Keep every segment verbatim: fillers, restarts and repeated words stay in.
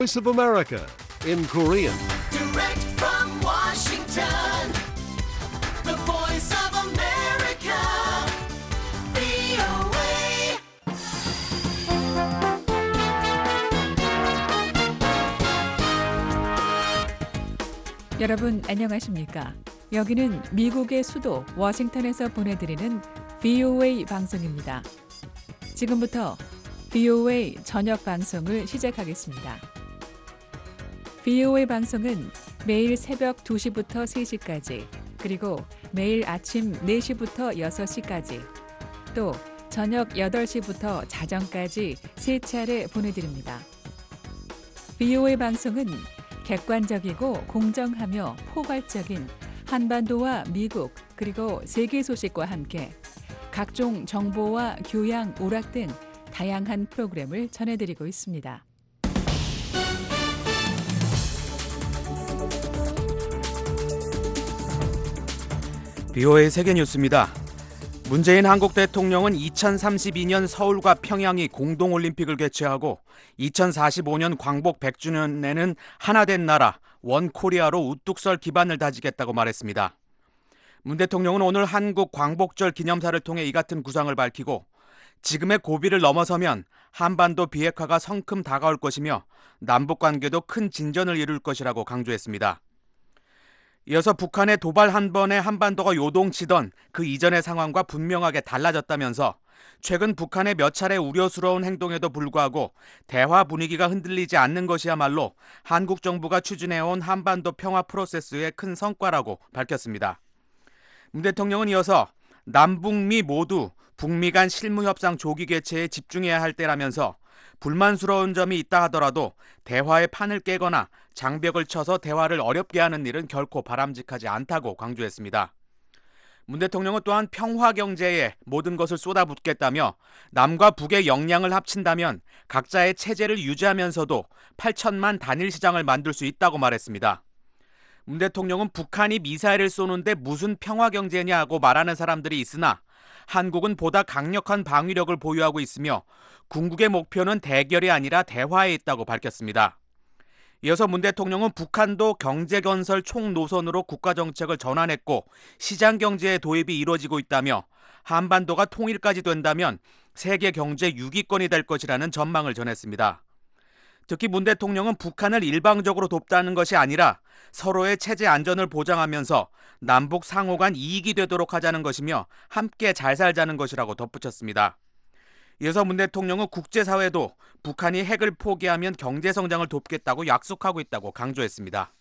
Voice of America in Korean. Direct from Washington, the voice of America, 브이오에이. 여러분 안녕하십니까? 여기는 미국의 수도 워싱턴에서 보내드리는 브이오에이 방송입니다. 지금부터 브이오에이 저녁 방송을 시작하겠습니다. 브이오에이 방송은 매일 새벽 두 시부터 세 시까지, 그리고 매일 아침 네 시부터 여섯 시까지, 또 저녁 여덟 시부터 자정까지 세 차례 보내드립니다. 브이오에이 방송은 객관적이고 공정하며 포괄적인 한반도와 미국 그리고 세계 소식과 함께 각종 정보와 교양, 오락 등 다양한 프로그램을 전해드리고 있습니다. 브이오에이 세계뉴스입니다. 문재인 한국 대통령은 이천삼십이 년 서울과 평양이 공동올림픽을 개최하고 이천사십오 년 광복 백 주년에는 하나된 나라 원코리아로 우뚝 설 기반을 다지겠다고 말했습니다. 문 대통령은 오늘 한국 광복절 기념사를 통해 이 같은 구상을 밝히고 지금의 고비를 넘어서면 한반도 비핵화가 성큼 다가올 것이며 남북관계도 큰 진전을 이룰 것이라고 강조했습니다. 이어서 북한의 도발 한 번에 한반도가 요동치던 그 이전의 상황과 분명하게 달라졌다면서 최근 북한의 몇 차례 우려스러운 행동에도 불구하고 대화 분위기가 흔들리지 않는 것이야말로 한국 정부가 추진해온 한반도 평화 프로세스의 큰 성과라고 밝혔습니다. 문 대통령은 이어서 남북미 모두 북미 간 실무협상 조기 개최에 집중해야 할 때라면서 불만스러운 점이 있다 하더라도 대화의 판을 깨거나 장벽을 쳐서 대화를 어렵게 하는 일은 결코 바람직하지 않다고 강조했습니다. 문 대통령은 또한 평화 경제에 모든 것을 쏟아붓겠다며 남과 북의 역량을 합친다면 각자의 체제를 유지하면서도 팔천만 단일 시장을 만들 수 있다고 말했습니다. 문 대통령은 북한이 미사일을 쏘는데 무슨 평화 경제냐고 말하는 사람들이 있으나 한국은 보다 강력한 방위력을 보유하고 있으며 궁극의 목표는 대결이 아니라 대화에 있다고 밝혔습니다. 이어서 문 대통령은 북한도 경제건설 총노선으로 국가정책을 전환했고 시장경제의 도입이 이루어지고 있다며 한반도가 통일까지 된다면 세계 경제 육 위권이 될 것이라는 전망을 전했습니다. 특히 문 대통령은 북한을 일방적으로 돕다는 것이 아니라 서로의 체제 안전을 보장하면서 남북 상호 간 이익이 되도록 하자는 것이며 함께 잘 살자는 것이라고 덧붙였습니다. 이어서 문 대통령은 국제사회도 북한이 핵을 포기하면 경제성장을 돕겠다고 약속하고 있다고 강조했습니다.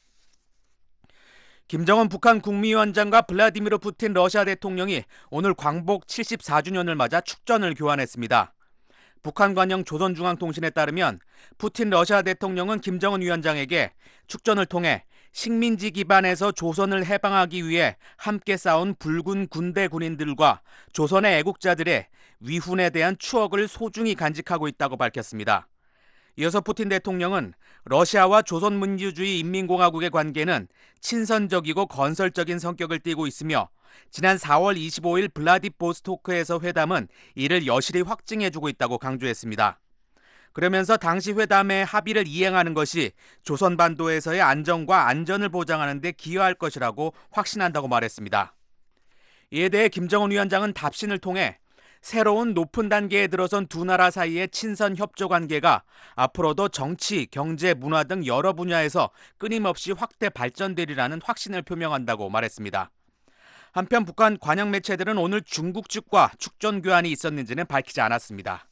김정은 북한 국무위원장과 블라디미르 푸틴 러시아 대통령이 오늘 광복 칠십사 주년을 맞아 축전을 교환했습니다. 북한 관영 조선중앙통신에 따르면 푸틴 러시아 대통령은 김정은 위원장에게 축전을 통해 식민지 기반에서 조선을 해방하기 위해 함께 싸운 붉은 군대 군인들과 조선의 애국자들의 위훈에 대한 추억을 소중히 간직하고 있다고 밝혔습니다. 이어서 푸틴 대통령은 러시아와 조선민주주의 인민공화국의 관계는 친선적이고 건설적인 성격을 띠고 있으며 지난 사월 이십오일 블라디보스토크에서 회담은 이를 여실히 확증해주고 있다고 강조했습니다. 그러면서 당시 회담의 합의를 이행하는 것이 조선반도에서의 안정과 안전을 보장하는 데 기여할 것이라고 확신한다고 말했습니다. 이에 대해 김정은 위원장은 답신을 통해 새로운 높은 단계에 들어선 두 나라 사이의 친선 협조 관계가 앞으로도 정치, 경제, 문화 등 여러 분야에서 끊임없이 확대 발전되리라는 확신을 표명한다고 말했습니다. 한편 북한 관영 매체들은 오늘 중국 측과 축전 교환이 있었는지는 밝히지 않았습니다.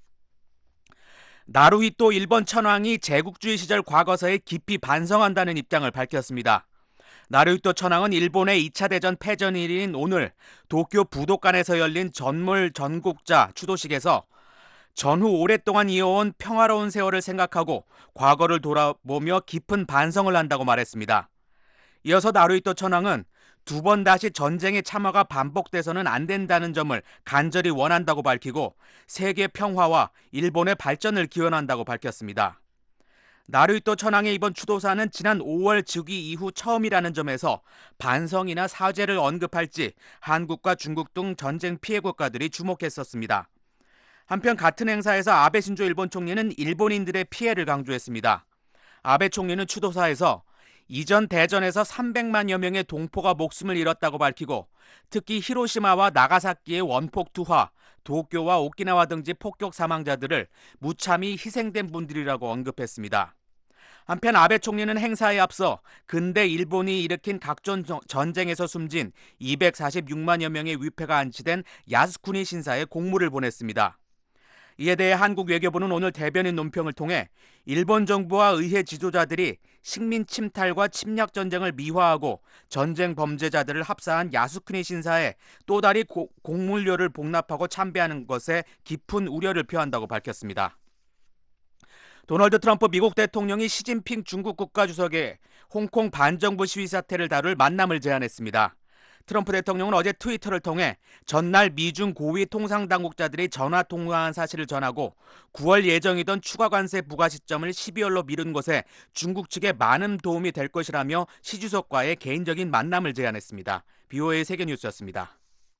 나루히토 일본 천황이 제국주의 시절 과거사에 깊이 반성한다는 입장을 밝혔습니다. 나루히토 천황은 일본의 이 차 대전 패전일인 오늘 도쿄 부도칸에서 열린 전몰 전국자 추도식에서 전후 오랫동안 이어온 평화로운 세월을 생각하고 과거를 돌아보며 깊은 반성을 한다고 말했습니다. 이어서 나루히토 천황은 두 번 다시 전쟁의 참화가 반복돼서는 안 된다는 점을 간절히 원한다고 밝히고 세계 평화와 일본의 발전을 기원한다고 밝혔습니다. 나루히토 천황의 이번 추도사는 지난 오월 즉위 이후 처음이라는 점에서 반성이나 사죄를 언급할지 한국과 중국 등 전쟁 피해 국가들이 주목했었습니다. 한편 같은 행사에서 아베 신조 일본 총리는 일본인들의 피해를 강조했습니다. 아베 총리는 추도사에서 이전 대전에서 삼백만여 명의 동포가 목숨을 잃었다고 밝히고 특히 히로시마와 나가사키의 원폭 투하, 도쿄와 오키나와 등지 폭격 사망자들을 무참히 희생된 분들이라고 언급했습니다. 한편 아베 총리는 행사에 앞서 근대 일본이 일으킨 각종 전쟁에서 숨진 이백사십육만여 명의 위패가 안치된 야스쿠니 신사에 공물을 보냈습니다. 이에 대해 한국 외교부는 오늘 대변인 논평을 통해 일본 정부와 의회 지도자들이 식민 침탈과 침략 전쟁을 미화하고 전쟁 범죄자들을 합사한 야스쿠니 신사에 또 다른 공물료를 복납하고 참배하는 것에 깊은 우려를 표한다고 밝혔습니다. 도널드 트럼프 미국 대통령이 시진핑 중국 국가주석의 홍콩 반정부 시위 사태를 다룰 만남을 제안했습니다. 트럼프 대통령은 어제 트위터를 통해 전날 미중 고위 통상당국자들이 전화 통화한 사실을 전하고 구월 예정이던 추가 관세 부과 시점을 십이월로 미룬 것에 중국 측에 많은 도움이 될 것이라며 시 주석과의 개인적인 만남을 제안했습니다. 비오에이 세계뉴스였습니다.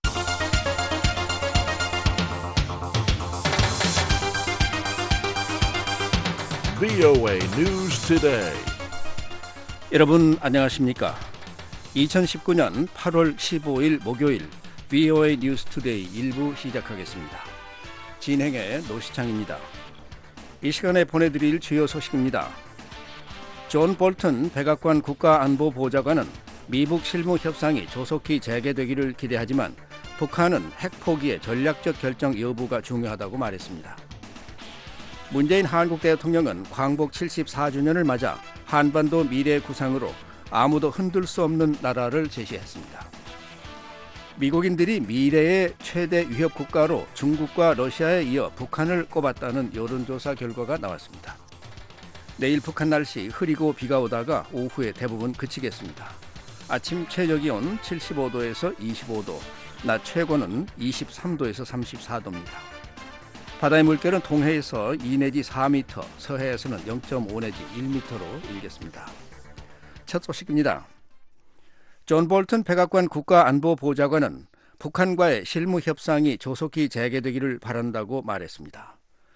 비오에이 News Today. 여러분 안녕하십니까? 이천십구년 팔월 십오일 목요일 비오에이 뉴스 투데이 일부 시작하겠습니다. 진행의 노시창입니다. 이 시간에 보내드릴 주요 소식입니다. 존 볼튼 백악관 국가안보보좌관은 미북 실무 협상이 조속히 재개되기를 기대하지만 북한은 핵 포기의 전략적 결정 여부가 중요하다고 말했습니다. 문재인 한국 대통령은 광복 칠십사주년을 맞아 한반도 미래 구상으로 아무도 흔들 수 없는 나라를 제시했습니다. 미국인들이 미래의 최대 위협 국가로 중국과 러시아에 이어 북한을 꼽았다는 여론조사 결과가 나왔습니다. 내일 북한 날씨 흐리고 비가 오다가 오후에 대부분 그치겠습니다. 아침 최저기온 칠십오도에서 이십오도, 낮 최고는 이십삼도에서 삼십사도입니다. 바다의 물결은 동해에서 이 내지 사 미터, 서해에서는 영점오 내지 일 미터로 일겠습니다. 첫 소식입니다. 존 볼튼 백악관 국가안보보좌관은 북한과의 실무 협상이 조속히 재개되기를 바란다고 말했습니다.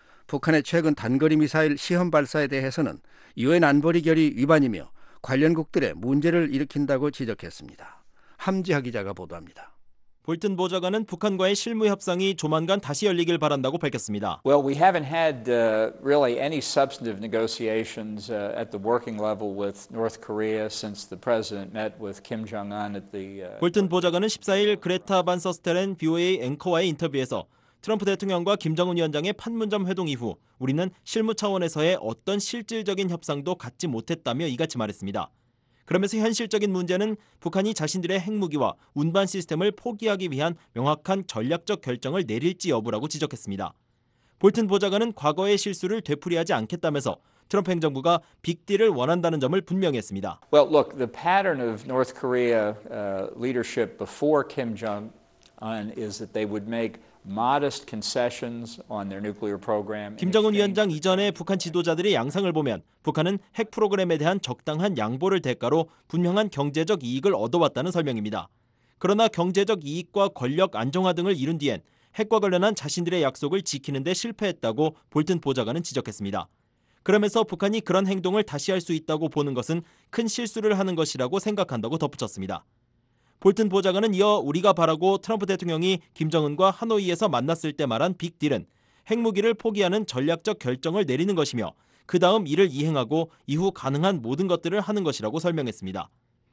북한의 최근 단거리 미사일 시험 발사에 대해서는 유엔 안보리 결의 위반이며 관련국들의 문제를 일으킨다고 지적했습니다. 함지하 기자가 보도합니다. 볼튼 보좌관은 북한과의 실무 협상이 조만간 다시 열리길 바란다고 밝혔습니다. Well, we haven't had uh, really any substantive negotiations uh, at the working level with North Korea since the president met with Kim Jong-un at the. Uh... 볼튼 보좌관은 십사일 그레타 반 서스텔렌 비오에이 앵커와의 인터뷰에서 트럼프 대통령과 김정은 위원장의 판문점 회동 이후 우리는 실무 차원에서의 어떤 실질적인 협상도 갖지 못했다며 이같이 말했습니다. 그러면서 현실적인 문제는 북한이 자신들의 핵무기와 운반 시스템을 포기하기 위한 명확한 전략적 결정을 내릴지 여부라고 지적했습니다. 볼튼 보좌관은 과거의 실수를 되풀이하지 않겠다면서 트럼프 행정부가 빅딜을 원한다는 점을 분명히 했습니다. Well, look, the pattern of North Korea uh, leadership before Kim Jong-un is that they would make modest concessions on their nuclear program. 김정은 위원장 이전의 북한 지도자들의 양상을 보면 북한은 핵 프로그램에 대한 적당한 양보를 대가로 분명한 경제적 이익을 얻어왔다는 설명입니다. 그러나 경제적 이익과 권력 안정화 등을 이룬 뒤엔 핵과 관련한 자신들의 약속을 지키는 데 실패했다고 볼튼 보좌관은 지적했습니다. 그러면서 북한이 그런 행동을 다시 할 수 있다고 보는 것은 큰 실수를 하는 것이라고 생각한다고 덧붙였습니다. 볼튼 보좌관은 이어 우리가 바라고 트럼프 대통령이 김정은과 하노이에서 만났을 때 말한 빅딜은 핵무기를 포기하는 전략적 결정을 내리는 것이며 그 다음 이를 이행하고 이후 가능한 모든 것들을 하는 것이라고 설명했습니다.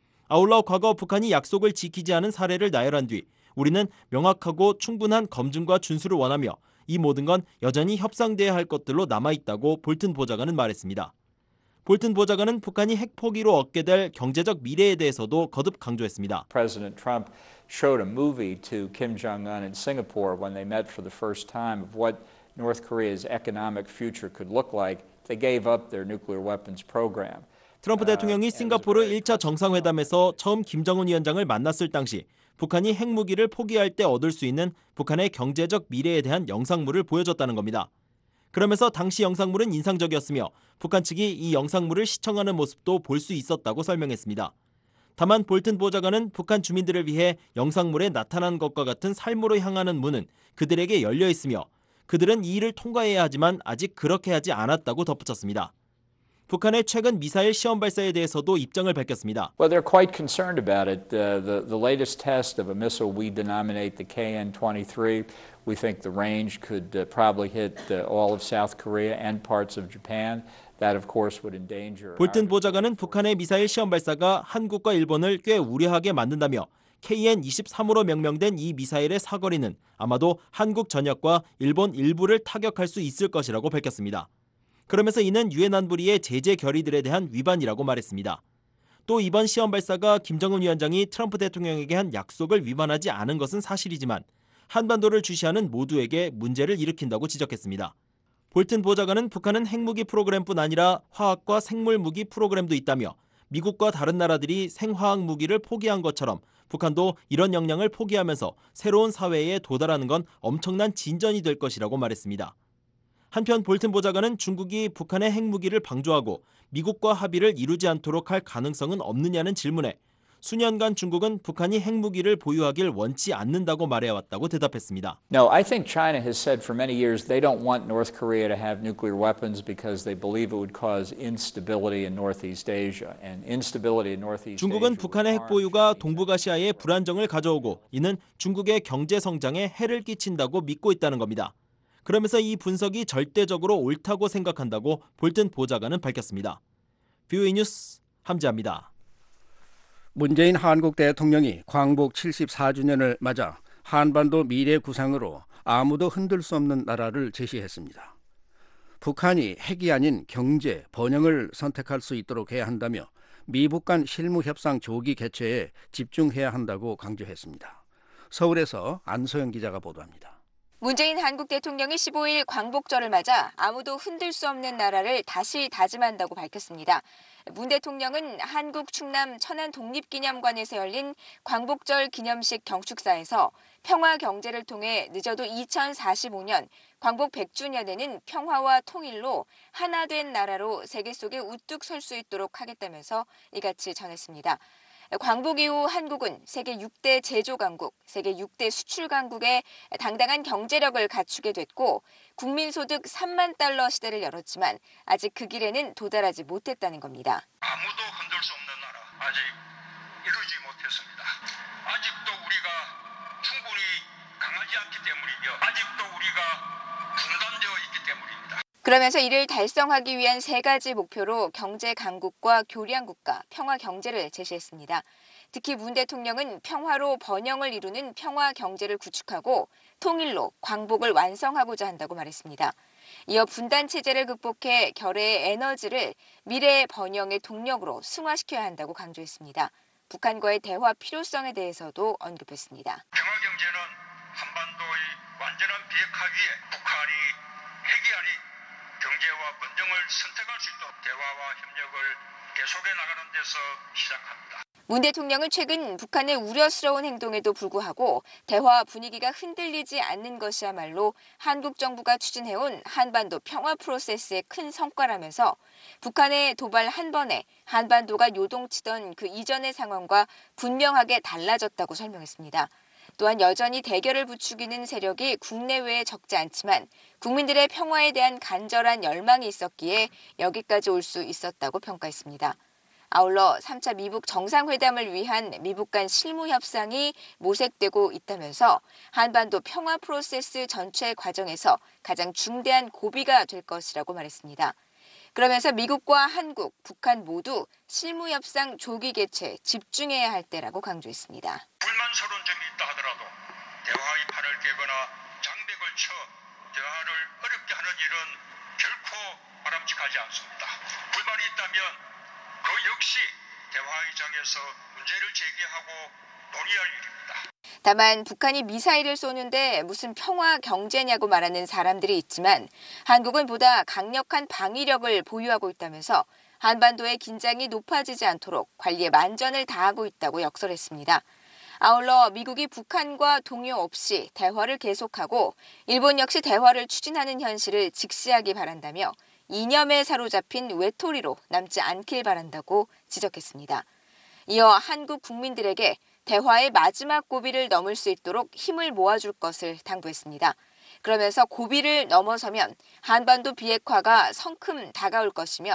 아울러 과거 북한이 약속을 지키지 않은 사례를 나열한 뒤 우리는 명확하고 충분한 검증과 준수를 원하며 이 모든 건 여전히 협상돼야 할 것들로 남아있다고 볼튼 보좌관은 말했습니다. 볼튼 보좌관은 북한이 핵 포기로 얻게 될 경제적 미래에 대해서도 거듭 강조했습니다. President Trump showed a movie to Kim Jong-un in Singapore when they met for the first time of what North Korea's economic future could look like. They gave up their nuclear weapons program. 트럼프 대통령이 싱가포르 일 차 정상회담에서 처음 김정은 위원장을 만났을 당시 북한이 핵무기를 포기할 때 얻을 수 있는 북한의 경제적 미래에 대한 영상물을 보여줬다는 겁니다. 그러면서 당시 영상물은 인상적이었으며 북한 측이 이 영상물을 시청하는 모습도 볼 수 있었다고 설명했습니다. 다만 볼튼 보좌관은 북한 주민들을 위해 영상물에 나타난 것과 같은 삶으로 향하는 문은 그들에게 열려 있으며 그들은 이 일을 통과해야 하지만 아직 그렇게 하지 않았다고 덧붙였습니다. 북한의 최근 미사일 시험 발사에 대해서도 입장을 밝혔습니다. Well, they're quite concerned about it. Uh, the, the latest test of a missile we denominate the K N twenty-three, we think the range could uh, probably hit uh, all of South Korea and parts of Japan. That, of course, would endanger. 볼튼 보좌관은 북한의 미사일 시험 발사가 한국과 일본을 꽤 우려하게 만든다며 K N 이십삼으로 명명된 이 미사일의 사거리는 아마도 한국 전역과 일본 일부를 타격할 수 있을 것이라고 밝혔습니다. 그러면서 이는 유엔 안보리의 제재 결의들에 대한 위반이라고 말했습니다. 또 이번 시험 발사가 김정은 위원장이 트럼프 대통령에게 한 약속을 위반하지 않은 것은 사실이지만 한반도를 주시하는 모두에게 문제를 일으킨다고 지적했습니다. 볼튼 보좌관은 북한은 핵무기 프로그램뿐 아니라 화학과 생물 무기 프로그램도 있다며 미국과 다른 나라들이 생화학 무기를 포기한 것처럼 북한도 이런 역량을 포기하면서 새로운 사회에 도달하는 건 엄청난 진전이 될 것이라고 말했습니다. 한편 볼튼 보좌관은 중국이 북한의 핵무기를 방조하고 미국과 합의를 이루지 않도록 할 가능성은 없느냐는 질문에 수년간 중국은 북한이 핵무기를 보유하길 원치 않는다고 말해왔다고 대답했습니다. No, I think China has said for many years they don't want North Korea to have nuclear weapons because they believe it would cause instability in Northeast Asia. And instability in Northeast Asia. 중국은 북한의 핵 보유가 동북아시아에 불안정을 가져오고 이는 중국의 경제 성장에 해를 끼친다고 믿고 있다는 겁니다. 그러면서 이 분석이 절대적으로 옳다고 생각한다고 볼튼 보좌관은 밝혔습니다. 비오이 뉴스 함지아입니다. 문재인 한국 대통령이 광복 칠십사 주년을 맞아 한반도 미래 구상으로 아무도 흔들 수 없는 나라를 제시했습니다. 북한이 핵이 아닌 경제, 번영을 선택할 수 있도록 해야 한다며 미북 간 실무 협상 조기 개최에 집중해야 한다고 강조했습니다. 서울에서 안소영 기자가 보도합니다. 문재인 한국 대통령이 십오일 광복절을 맞아 아무도 흔들 수 없는 나라를 다시 다짐한다고 밝혔습니다. 문 대통령은 한국 충남 천안 독립기념관에서 열린 광복절 기념식 경축사에서 평화 경제를 통해 늦어도 이천사십오년 광복 백 주년에는 평화와 통일로 하나 된 나라로 세계 속에 우뚝 설 수 있도록 하겠다면서 이같이 전했습니다. 광복 이후 한국은 세계 육 대 제조 강국, 세계 육 대 수출 강국의 당당한 경제력을 갖추게 됐고 국민소득 삼만 달러 시대를 열었지만 아직 그 길에는 도달하지 못했다는 겁니다. 아무도 흔들 수 없는 나라, 아직 이루지 못했습니다. 아직도 우리가 충분히 강하지 않기 때문이며 아직도 우리가 분단되어 있기 때문입니다. 그러면서 이를 달성하기 위한 세 가지 목표로 경제 강국과 교량 국가, 평화 경제를 제시했습니다. 특히 문 대통령은 평화로 번영을 이루는 평화 경제를 구축하고 통일로 광복을 완성하고자 한다고 말했습니다. 이어 분단 체제를 극복해 결의의 에너지를 미래의 번영의 동력으로 승화시켜야 한다고 강조했습니다. 북한과의 대화 필요성에 대해서도 언급했습니다. 평화 경제는 한반도의 완전한 비핵화기에 북한이 핵이 아닌 경제와 번영을 선택할 수 있도록 대화와 협력을 계속해 나가는 데서 시작합니다. 문 대통령은 최근 북한의 우려스러운 행동에도 불구하고 대화 분위기가 흔들리지 않는 것이야말로 한국 정부가 추진해온 한반도 평화 프로세스의 큰 성과라면서 북한의 도발 한 번에 한반도가 요동치던 그 이전의 상황과 분명하게 달라졌다고 설명했습니다. 또한 여전히 대결을 부추기는 세력이 국내외에 적지 않지만 국민들의 평화에 대한 간절한 열망이 있었기에 여기까지 올 수 있었다고 평가했습니다. 아울러 삼 차 미북 정상회담을 위한 미북 간 실무 협상이 모색되고 있다면서 한반도 평화 프로세스 전체 과정에서 가장 중대한 고비가 될 것이라고 말했습니다. 그러면서 미국과 한국, 북한 모두 실무 협상 조기 개최에 집중해야 할 때라고 강조했습니다. 불만스러운 점이 있다 하더라도 대화의 판을 깨거나 장벽을 쳐 대화를 어렵게 하는 일은 결코 바람직하지 않습니다. 불만이 있다면 그 역시 대화의 장에서 문제를 제기하고 논의할 일입니다. 다만 북한이 미사일을 쏘는데 무슨 평화 경제냐고 말하는 사람들이 있지만 한국은 보다 강력한 방위력을 보유하고 있다면서 한반도의 긴장이 높아지지 않도록 관리에 만전을 다하고 있다고 역설했습니다. 아울러 미국이 북한과 동요 없이 대화를 계속하고 일본 역시 대화를 추진하는 현실을 직시하기 바란다며 이념에 사로잡힌 외톨이로 남지 않길 바란다고 지적했습니다. 이어 한국 국민들에게 대화의 마지막 고비를 넘을 수 있도록 힘을 모아줄 것을 당부했습니다. 그러면서 고비를 넘어서면 한반도 비핵화가 성큼 다가올 것이며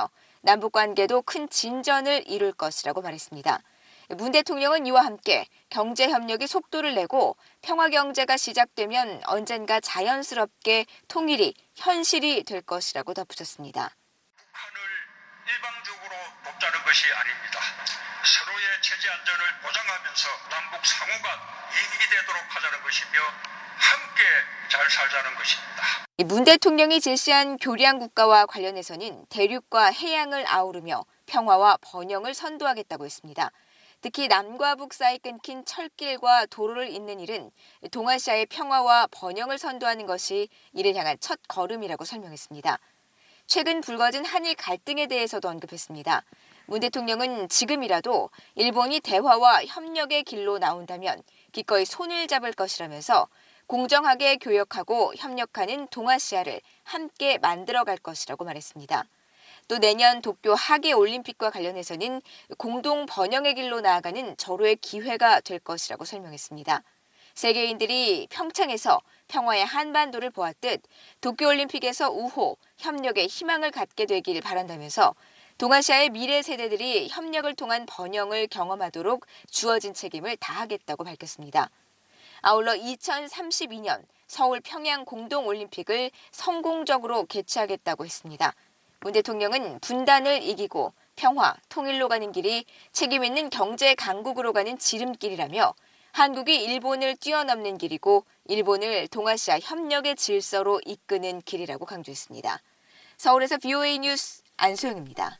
남북 관계도 큰 진전을 이룰 것이라고 말했습니다. 문 대통령은 이와 함께 경제 협력이 속도를 내고 평화 경제가 시작되면 언젠가 자연스럽게 통일이 현실이 될 것이라고 덧붙였습니다. 북한을 일방적으로 돕자는 것이 아닙니다. 서로의 체제 안전을 보장하면서 남북 상호간 이익이 되도록 하자는 것이며 함께 잘 살자는 것입니다. 문 대통령이 제시한 교량 국가와 관련해서는 대륙과 해양을 아우르며 평화와 번영을 선도하겠다고 했습니다. 특히 남과 북 사이 끊긴 철길과 도로를 잇는 일은 동아시아의 평화와 번영을 선도하는 것이 이를 향한 첫 걸음이라고 설명했습니다. 최근 불거진 한일 갈등에 대해서도 언급했습니다. 문 대통령은 지금이라도 일본이 대화와 협력의 길로 나온다면 기꺼이 손을 잡을 것이라면서 공정하게 교역하고 협력하는 동아시아를 함께 만들어갈 것이라고 말했습니다. 또 내년 도쿄 하계올림픽과 관련해서는 공동 번영의 길로 나아가는 절호의 기회가 될 것이라고 설명했습니다. 세계인들이 평창에서 평화의 한반도를 보았듯 도쿄올림픽에서 우호, 협력의 희망을 갖게 되길 바란다면서 동아시아의 미래 세대들이 협력을 통한 번영을 경험하도록 주어진 책임을 다하겠다고 밝혔습니다. 아울러 이천삼십이 년 서울 평양 공동올림픽을 성공적으로 개최하겠다고 했습니다. 문 대통령은 분단을 이기고 평화, 통일로 가는 길이 책임 있는 경제 강국으로 가는 지름길이라며 한국이 일본을 뛰어넘는 길이고 일본을 동아시아 협력의 질서로 이끄는 길이라고 강조했습니다. 서울에서 브이오에이 뉴스 안소영입니다.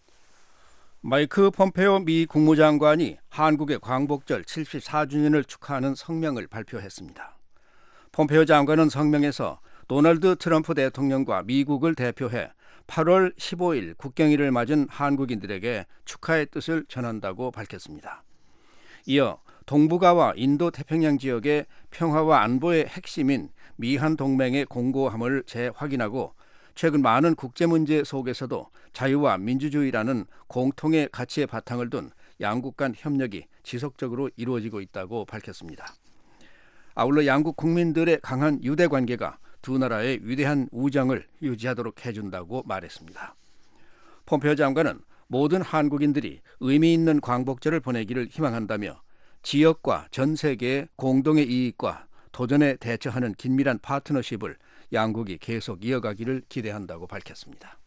마이크 폼페오 미 국무장관이 한국의 광복절 칠십사 주년을 축하하는 성명을 발표했습니다. 폼페오 장관은 성명에서 도널드 트럼프 대통령과 미국을 대표해 팔월 십오일 국경일을 맞은 한국인들에게 축하의 뜻을 전한다고 밝혔습니다. 이어 동북아와 인도 태평양 지역의 평화와 안보의 핵심인 미한 동맹의 공고함을 재확인하고 최근 많은 국제 문제 속에서도 자유와 민주주의라는 공통의 가치의 바탕을 둔 양국 간 협력이 지속적으로 이루어지고 있다고 밝혔습니다. 아울러 양국 국민들의 강한 유대 관계가 두 나라의 위대한 우정을 유지하도록 해준다고 말했습니다. 폼페오 장관은 모든 한국인들이 의미 있는 광복절을 보내기를 희망한다며 지역과 전 세계의 공동의 이익과 도전에 대처하는 긴밀한 파트너십을 양국이 계속 이어가기를 기대한다고 밝혔습니다.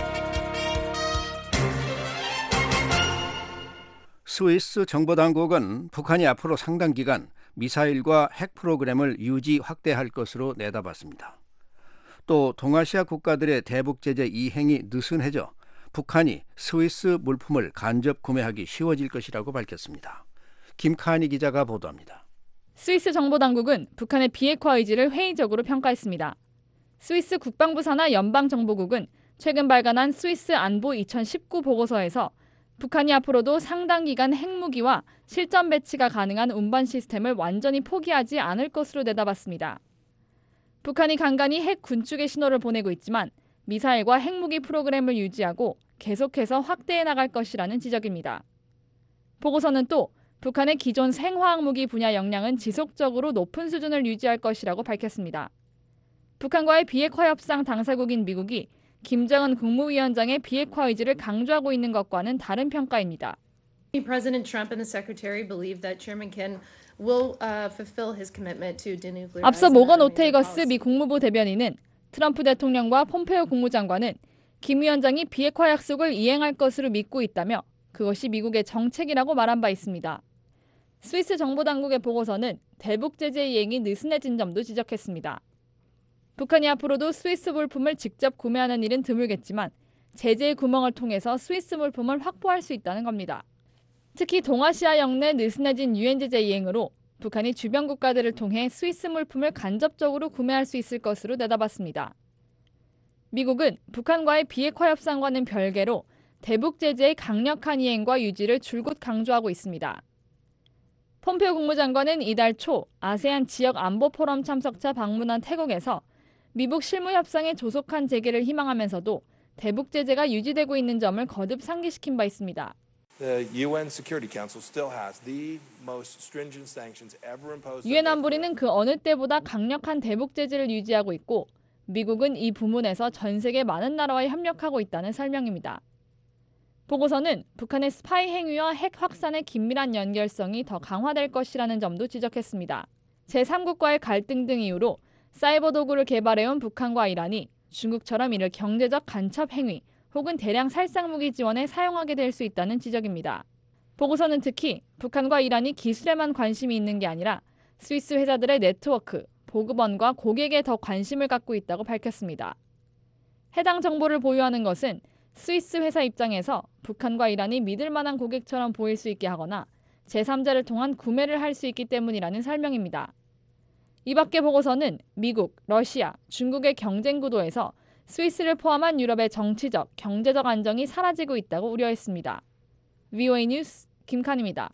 스위스 정보당국은 북한이 앞으로 상당 기간 미사일과 핵 프로그램을 유지 확대할 것으로 내다봤습니다. 또 동아시아 국가들의 대북 제재 이행이 느슨해져 북한이 스위스 물품을 간접 구매하기 쉬워질 것이라고 밝혔습니다. 김카니 기자가 보도합니다. 스위스 정보당국은 북한의 비핵화 의지를 회의적으로 평가했습니다. 스위스 국방부 산하 연방정보국은 최근 발간한 스위스 안보 이천십구 보고서에서 북한이 앞으로도 상당 기간 핵무기와 실전 배치가 가능한 운반 시스템을 완전히 포기하지 않을 것으로 내다봤습니다. 북한이 간간히 핵 군축의 신호를 보내고 있지만 미사일과 핵무기 프로그램을 유지하고 계속해서 확대해 나갈 것이라는 지적입니다. 보고서는 또 북한의 기존 생화학무기 분야 역량은 지속적으로 높은 수준을 유지할 것이라고 밝혔습니다. 북한과의 비핵화 협상 당사국인 미국이 김정은 국무위원장의 비핵화 의지를 강조하고 있는 것과는 다른 평가입니다. President Trump and the Secretary believe that Chairman Kim will uh, fulfill his commitment to denuclearize. 앞서 모건 오테이거스 미 국무부 대변인은 트럼프 대통령과 폼페오 국무장관은 김 위원장이 비핵화 약속을 이행할 것으로 믿고 있다며 그것이 미국의 정책이라고 말한 바 있습니다. 스위스 정보당국의 보고서는 대북 제재 이행이 느슨해진 점도 지적했습니다. 북한이 앞으로도 스위스 물품을 직접 구매하는 일은 드물겠지만 제재의 구멍을 통해서 스위스 물품을 확보할 수 있다는 겁니다. 특히 동아시아 영내 느슨해진 유엔 제재 이행으로 북한이 주변 국가들을 통해 스위스 물품을 간접적으로 구매할 수 있을 것으로 내다봤습니다. 미국은 북한과의 비핵화 협상과는 별개로 대북 제재의 강력한 이행과 유지를 줄곧 강조하고 있습니다. 폼페오 국무장관은 이달 초 아세안 지역 안보 포럼 참석차 방문한 태국에서 미북 실무 협상의 조속한 재개를 희망하면서도 대북 제재가 유지되고 있는 점을 거듭 상기시킨 바 있습니다. 유엔 안보리는 그 어느 때보다 강력한 대북 제재를 유지하고 있고 미국은 이 부문에서 전 세계 많은 나라와 협력하고 있다는 설명입니다. 보고서는 북한의 스파이 행위와 핵 확산의 긴밀한 연결성이 더 강화될 것이라는 점도 지적했습니다. 제삼국과의 갈등 등 이유로 사이버 도구를 개발해온 북한과 이란이 중국처럼 이를 경제적 간첩 행위 혹은 대량 살상 무기 지원에 사용하게 될 수 있다는 지적입니다. 보고서는 특히 북한과 이란이 기술에만 관심이 있는 게 아니라 스위스 회사들의 네트워크, 보급원과 고객에 더 관심을 갖고 있다고 밝혔습니다. 해당 정보를 보유하는 것은 스위스 회사 입장에서 북한과 이란이 믿을 만한 고객처럼 보일 수 있게 하거나 제삼자를 통한 구매를 할 수 있기 때문이라는 설명입니다. 이 밖에 보고서는 미국, 러시아, 중국의 경쟁 구도에서 스위스를 포함한 유럽의 정치적, 경제적 안정이 사라지고 있다고 우려했습니다. 브이오에이 뉴스 김칸입니다.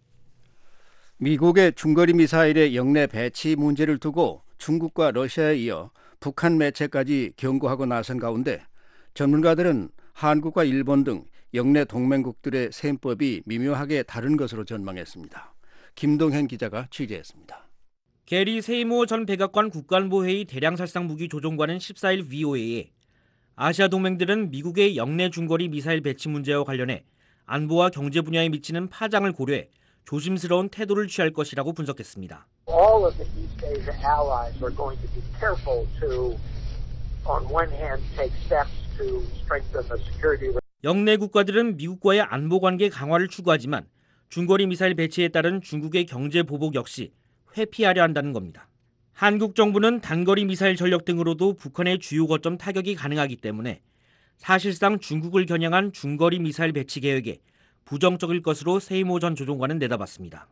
미국의 중거리 미사일의 영내 배치 문제를 두고 중국과 러시아에 이어 북한 매체까지 경고하고 나선 가운데 전문가들은 한국과 일본 등 영내 동맹국들의 셈법이 미묘하게 다른 것으로 전망했습니다. 김동현 기자가 취재했습니다. 게리 세이모 전 백악관 국가안보회의 대량살상무기 조종관은 십사일 브이오에이에 아시아 동맹들은 미국의 영내 중거리 미사일 배치 문제와 관련해 안보와 경제 분야에 미치는 파장을 고려해 조심스러운 태도를 취할 것이라고 분석했습니다. All of the East Asia allies are going to be careful to, on one hand, take steps to strengthen the security. 영내 국가들은 미국과의 안보 관계 강화를 추구하지만 중거리 미사일 배치에 따른 중국의 경제 보복 역시 회피하려 한다는 겁니다. 한국 정부는 단거리 미사일 전력 등으로도 북한의 주요 거점 타격이 가능하기 때문에 사실상 중국을 겨냥한 중거리 미사일 배치 계획에 부정적일 것으로 세이모 전 조종관은 내다봤습니다.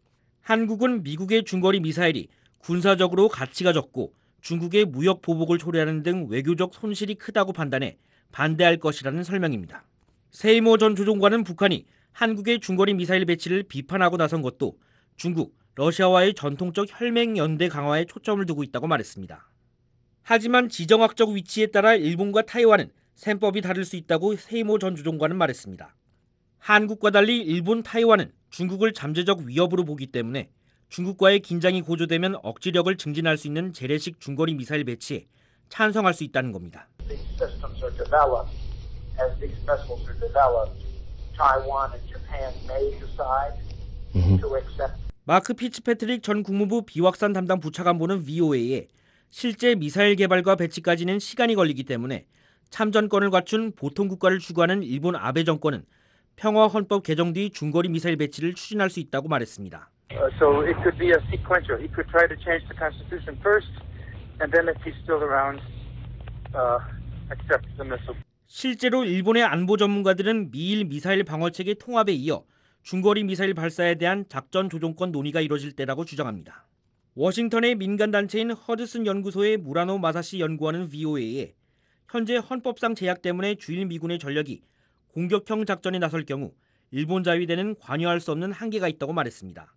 한국은 미국의 중거리 미사일이 군사적으로 가치가 적고 중국의 무역 보복을 초래하는 등 외교적 손실이 크다고 판단해 반대할 것이라는 설명입니다. 세이모 전 조종관은 북한이 한국의 중거리 미사일 배치를 비판하고 나선 것도 중국, 러시아와의 전통적 혈맹 연대 강화에 초점을 두고 있다고 말했습니다. 하지만 지정학적 위치에 따라 일본과 타이완은 셈법이 다를 수 있다고 세이모 전 조종관은 말했습니다. 한국과 달리 일본, 타이완은 중국을 잠재적 위협으로 보기 때문에 중국과의 긴장이 고조되면 억지력을 증진할 수 있는 재래식 중거리 미사일 배치에 찬성할 수 있다는 겁니다. These systems are developed. As these missiles are developed, Taiwan and Japan may decide to accept. 마크 피츠패트릭 전 국무부 비확산 담당 부차관보는 브이오에이에 실제 미사일 개발과 배치까지는 시간이 걸리기 때문에 참전권을 갖춘 보통 국가를 추구하는 일본 아베 정권은 평화 헌법 개정 뒤 중거리 미사일 배치를 추진할 수 있다고 말했습니다. Uh, so it could be a sequential. He could try to change the constitution first, and then if he's still around, uh, accept the missile. 실제로 일본의 안보 전문가들은 미일 미사일 방어체계 통합에 이어 중거리 미사일 발사에 대한 작전 조종권 논의가 이뤄질 때라고 주장합니다. 워싱턴의 민간단체인 허드슨 연구소의 무라노 마사시 연구원은 브이오에이에 현재 헌법상 제약 때문에 주일 미군의 전력이 공격형 작전에 나설 경우 일본 자위대는 관여할 수 없는 한계가 있다고 말했습니다.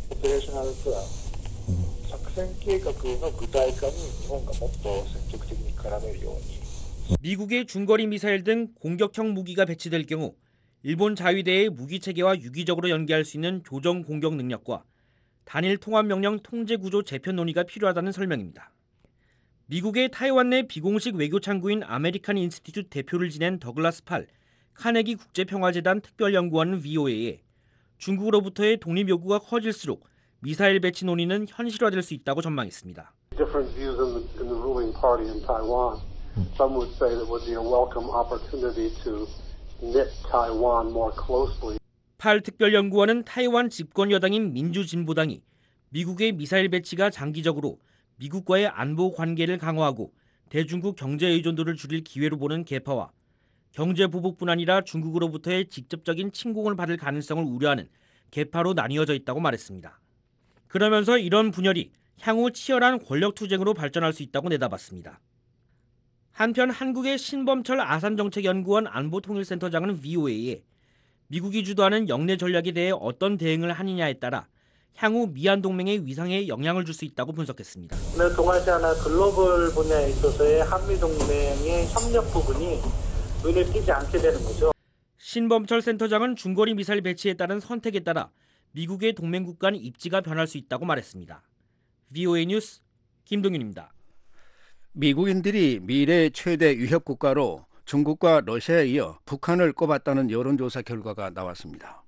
미국의 중거리 미사일 등 공격형 무기가 배치될 경우 일본 자위대의 무기 체계와 유기적으로 연계할 수 있는 조정 공격 능력과 단일 통합명령 통제 구조 재편 논의가 필요하다는 설명입니다. 미국의 타이완 내 비공식 외교 창구인 아메리칸 인스티튜트 대표를 지낸 더글라스 팔 카네기 국제평화재단 특별연구원은 브이오에이에 중국으로부터의 독립 요구가 커질수록 미사일 배치 논의는 현실화될 수 있다고 전망했습니다. Different views in the, in the ruling party in Taiwan. Some would say that would be a welcome opportunity to knit Taiwan more closely. 팔 특별연구원은 타이완 집권 여당인 민주진보당이 미국의 미사일 배치가 장기적으로 미국과의 안보 관계를 강화하고 대중국 경제 의존도를 줄일 기회로 보는 계파와 경제 보복뿐 아니라 중국으로부터의 직접적인 침공을 받을 가능성을 우려하는 계파로 나뉘어져 있다고 말했습니다. 그러면서 이런 분열이 향후 치열한 권력 투쟁으로 발전할 수 있다고 내다봤습니다. 한편 한국의 신범철 아산정책연구원 안보통일센터장은 브이오에이에 미국이 주도하는 영내 전략에 대해 어떤 대응을 하느냐에 따라 향후 미한 동맹의 위상에 영향을 줄 수 있다고 분석했습니다. 동아시아나 글로벌 분야에 있어서의 한미 동맹의 협력 부분이 눈에 띄지 않게 되는 거죠. 신범철 센터장은 중거리 미사일 배치에 따른 선택에 따라 미국의 동맹국 간 입지가 변할 수 있다고 말했습니다. 브이오에이 뉴스 김동윤입니다. 미국인들이 미래의 최대 위협 국가로 중국과 러시아에 이어 북한을 꼽았다는 여론조사 결과가 나왔습니다.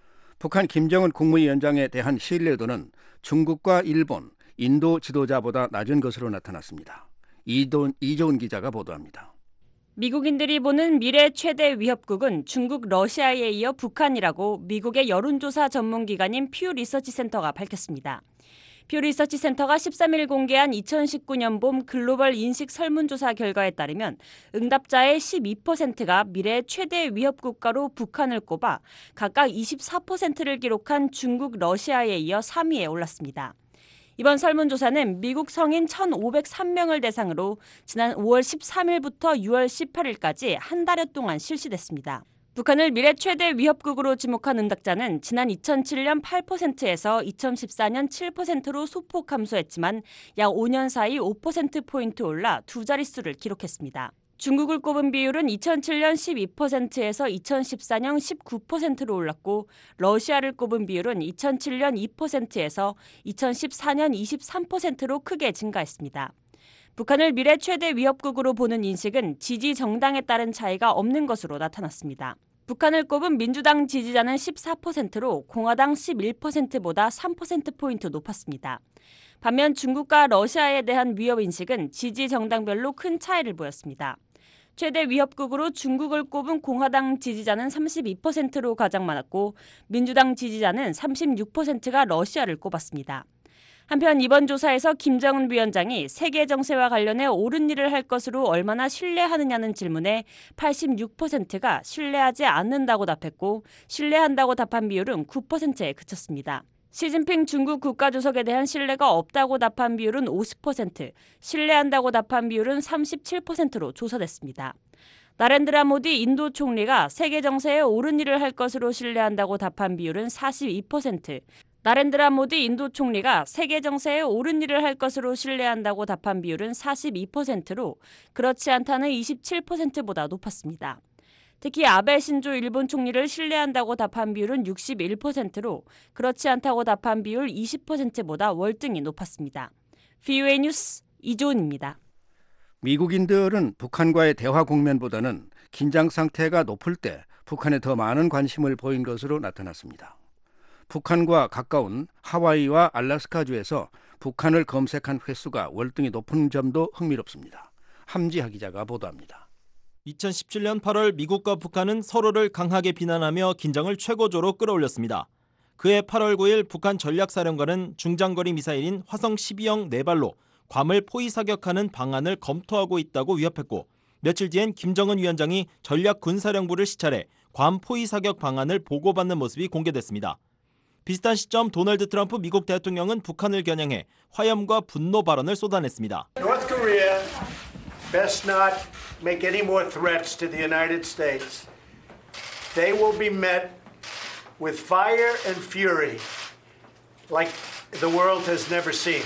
북한 김정은 국무위원장에 대한 신뢰도는 중국과 일본, 인도 지도자보다 낮은 것으로 나타났습니다. 이돈, 이조은 기자가 보도합니다. 미국인들이 보는 미래 최대 위협국은 중국, 러시아에 이어 북한이라고 미국의 여론조사 전문기관인 퓨 리서치 센터가 밝혔습니다. 퓨 리서치 센터가 십삼 일 공개한 이천십구 년 봄 글로벌 인식 설문조사 결과에 따르면 응답자의 십이 퍼센트가 미래 최대 위협 국가로 북한을 꼽아 각각 이십사 퍼센트를 기록한 중국, 러시아에 이어 삼 위에 올랐습니다. 이번 설문조사는 미국 성인 천오백삼 명을 대상으로 지난 오월 십삼 일부터 유월 십팔 일까지 한 달여 동안 실시됐습니다. 북한을 미래 최대 위협국으로 지목한 응답자는 지난 이천칠 년 팔 퍼센트에서 이천십사 년 칠 퍼센트로 소폭 감소했지만 약 오 년 사이 오 퍼센트포인트 올라 두 자릿수를 기록했습니다. 중국을 꼽은 비율은 이천칠 년 십이 퍼센트에서 이천십사 년 십구 퍼센트로 올랐고 러시아를 꼽은 비율은 이천칠 년 이 퍼센트에서 이천십사 년 이십삼 퍼센트로 크게 증가했습니다. 북한을 미래 최대 위협국으로 보는 인식은 지지 정당에 따른 차이가 없는 것으로 나타났습니다. 북한을 꼽은 민주당 지지자는 십사 퍼센트로 공화당 십일 퍼센트보다 삼 퍼센트포인트 높았습니다. 반면 중국과 러시아에 대한 위협 인식은 지지 정당별로 큰 차이를 보였습니다. 최대 위협국으로 중국을 꼽은 공화당 지지자는 삼십이 퍼센트로 가장 많았고 민주당 지지자는 삼십육 퍼센트가 러시아를 꼽았습니다. 한편 이번 조사에서 김정은 위원장이 세계 정세와 관련해 옳은 일을 할 것으로 얼마나 신뢰하느냐는 질문에 팔십육 퍼센트가 신뢰하지 않는다고 답했고 신뢰한다고 답한 비율은 구 퍼센트에 그쳤습니다. 시진핑 중국 국가주석에 대한 신뢰가 없다고 답한 비율은 오십 퍼센트, 신뢰한다고 답한 비율은 삼십칠 퍼센트로 조사됐습니다. 나렌드라 모디 인도 총리가 세계 정세에 옳은 일을 할 것으로 신뢰한다고 답한 비율은 사십이 퍼센트, 나렌드라 모디 인도 총리가 세계 정세에 옳은 일을 할 것으로 신뢰한다고 답한 비율은 사십이 퍼센트로 그렇지 않다는 이십칠 퍼센트보다 높았습니다. 특히 아베 신조 일본 총리를 신뢰한다고 답한 비율은 육십일 퍼센트로 그렇지 않다고 답한 비율 이십 퍼센트보다 월등히 높았습니다. 브이오에이 뉴스 이조은입니다. 미국인들은 북한과의 대화 국면보다는 긴장 상태가 높을 때 북한에 더 많은 관심을 보인 것으로 나타났습니다. 북한과 가까운 하와이와 알래스카주에서 북한을 검색한 횟수가 월등히 높은 점도 흥미롭습니다. 함지하 기자가 보도합니다. 이천십칠 년 팔월 미국과 북한은 서로를 강하게 비난하며 긴장을 최고조로 끌어올렸습니다. 그해 팔월 구일 북한 전략사령관은 중장거리 미사일인 화성 십이형 네 발로 괌을 포위 사격하는 방안을 검토하고 있다고 위협했고 며칠 뒤엔 김정은 위원장이 전략군사령부를 시찰해 괌 포위 사격 방안을 보고받는 모습이 공개됐습니다. 비슷한 시점 도널드 트럼프 미국 대통령은 북한을 겨냥해 화염과 분노 발언을 쏟아냈습니다. North Korea best not make any more threats to the United States. They will be met with fire and fury like the world has never seen.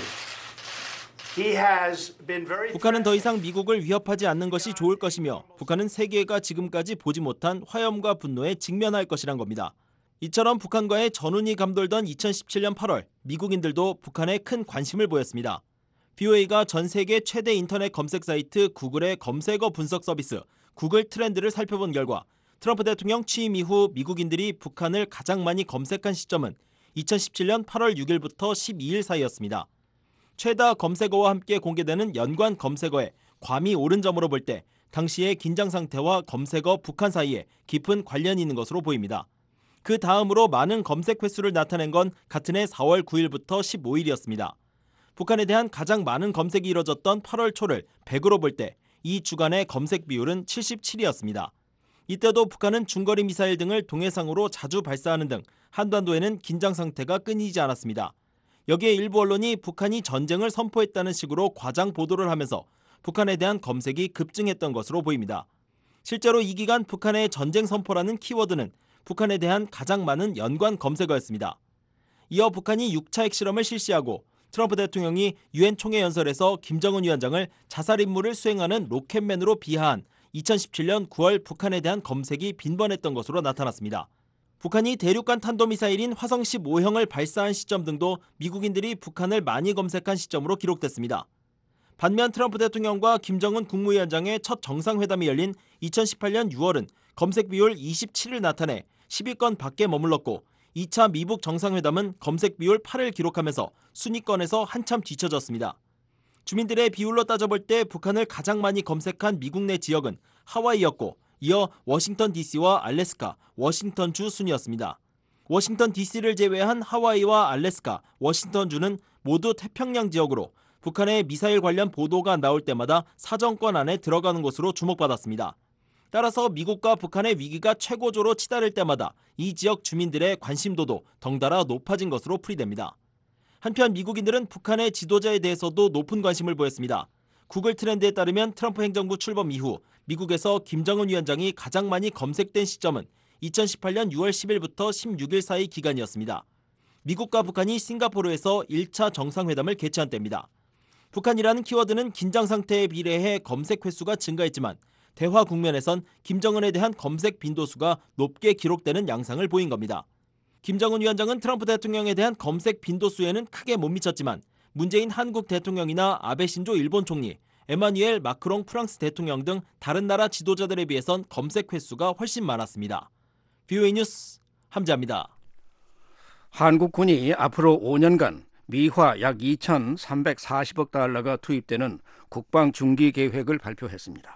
He has been very 북한은 더 이상 미국을 위협하지 않는 것이 좋을 것이며 북한은 세계가 지금까지 보지 못한 화염과 분노에 직면할 것이란 겁니다. 이처럼 북한과의 전운이 감돌던 이천십칠 년 팔월 미국인들도 북한에 큰 관심을 보였습니다. 브이오에이가 전 세계 최대 인터넷 검색 사이트 구글의 검색어 분석 서비스 구글 트렌드를 살펴본 결과 트럼프 대통령 취임 이후 미국인들이 북한을 가장 많이 검색한 시점은 이천십칠 년 팔월 육일부터 십이일 사이였습니다. 최다 검색어와 함께 공개되는 연관 검색어에 괌이 오른 점으로 볼 때 당시의 긴장 상태와 검색어 북한 사이에 깊은 관련이 있는 것으로 보입니다. 그 다음으로 많은 검색 횟수를 나타낸 건 같은 해 사월 구일부터 십오일이었습니다. 북한에 대한 가장 많은 검색이 이뤄졌던 팔월 초를 백으로 볼 때 이 주간의 검색 비율은 칠십칠이었습니다. 이때도 북한은 중거리 미사일 등을 동해상으로 자주 발사하는 등 한반도에는 긴장 상태가 끊이지 않았습니다. 여기에 일부 언론이 북한이 전쟁을 선포했다는 식으로 과장 보도를 하면서 북한에 대한 검색이 급증했던 것으로 보입니다. 실제로 이 기간 북한의 전쟁 선포라는 키워드는 북한에 대한 가장 많은 연관 검색어였습니다. 이어 북한이 육 차 핵실험을 실시하고 트럼프 대통령이 유엔 총회연설에서 김정은 위원장을 자살 임무를 수행하는 로켓맨으로 비하한 이천십칠 년 구월 북한에 대한 검색이 빈번했던 것으로 나타났습니다. 북한이 대륙간 탄도미사일인 화성 십오형을 발사한 시점 등도 미국인들이 북한을 많이 검색한 시점으로 기록됐습니다. 반면 트럼프 대통령과 김정은 국무위원장의 첫 정상회담이 열린 이천십팔년 유월은 검색 비율 이십칠을 나타내 십 위권 밖에 머물렀고 이 차 미북 정상회담은 검색 비율 팔을 기록하면서 순위권에서 한참 뒤처졌습니다. 주민들의 비율로 따져볼 때 북한을 가장 많이 검색한 미국 내 지역은 하와이였고 이어 워싱턴 디씨와 알래스카, 워싱턴주 순이었습니다. 워싱턴 디씨를 제외한 하와이와 알래스카, 워싱턴주는 모두 태평양 지역으로 북한의 미사일 관련 보도가 나올 때마다 사정권 안에 들어가는 것으로 주목받았습니다. 따라서 미국과 북한의 위기가 최고조로 치달을 때마다 이 지역 주민들의 관심도도 덩달아 높아진 것으로 풀이됩니다. 한편 미국인들은 북한의 지도자에 대해서도 높은 관심을 보였습니다. 구글 트렌드에 따르면 트럼프 행정부 출범 이후 미국에서 김정은 위원장이 가장 많이 검색된 시점은 이천십팔년 유월 십일부터 십육일 사이 기간이었습니다. 미국과 북한이 싱가포르에서 일 차 정상회담을 개최한 때입니다. 북한이라는 키워드는 긴장 상태에 비례해 검색 횟수가 증가했지만 대화 국면에선 김정은에 대한 검색 빈도수가 높게 기록되는 양상을 보인 겁니다. 김정은 위원장은 트럼프 대통령에 대한 검색 빈도수에는 크게 못 미쳤지만 문재인 한국 대통령이나 아베 신조 일본 총리, 에마뉘엘 마크롱 프랑스 대통령 등 다른 나라 지도자들에 비해선 검색 횟수가 훨씬 많았습니다. 브이오에이 뉴스 함재합니다. 한국군이 앞으로 오 년간 미화 약 이천삼백사십억 달러가 투입되는 국방 중기 계획을 발표했습니다.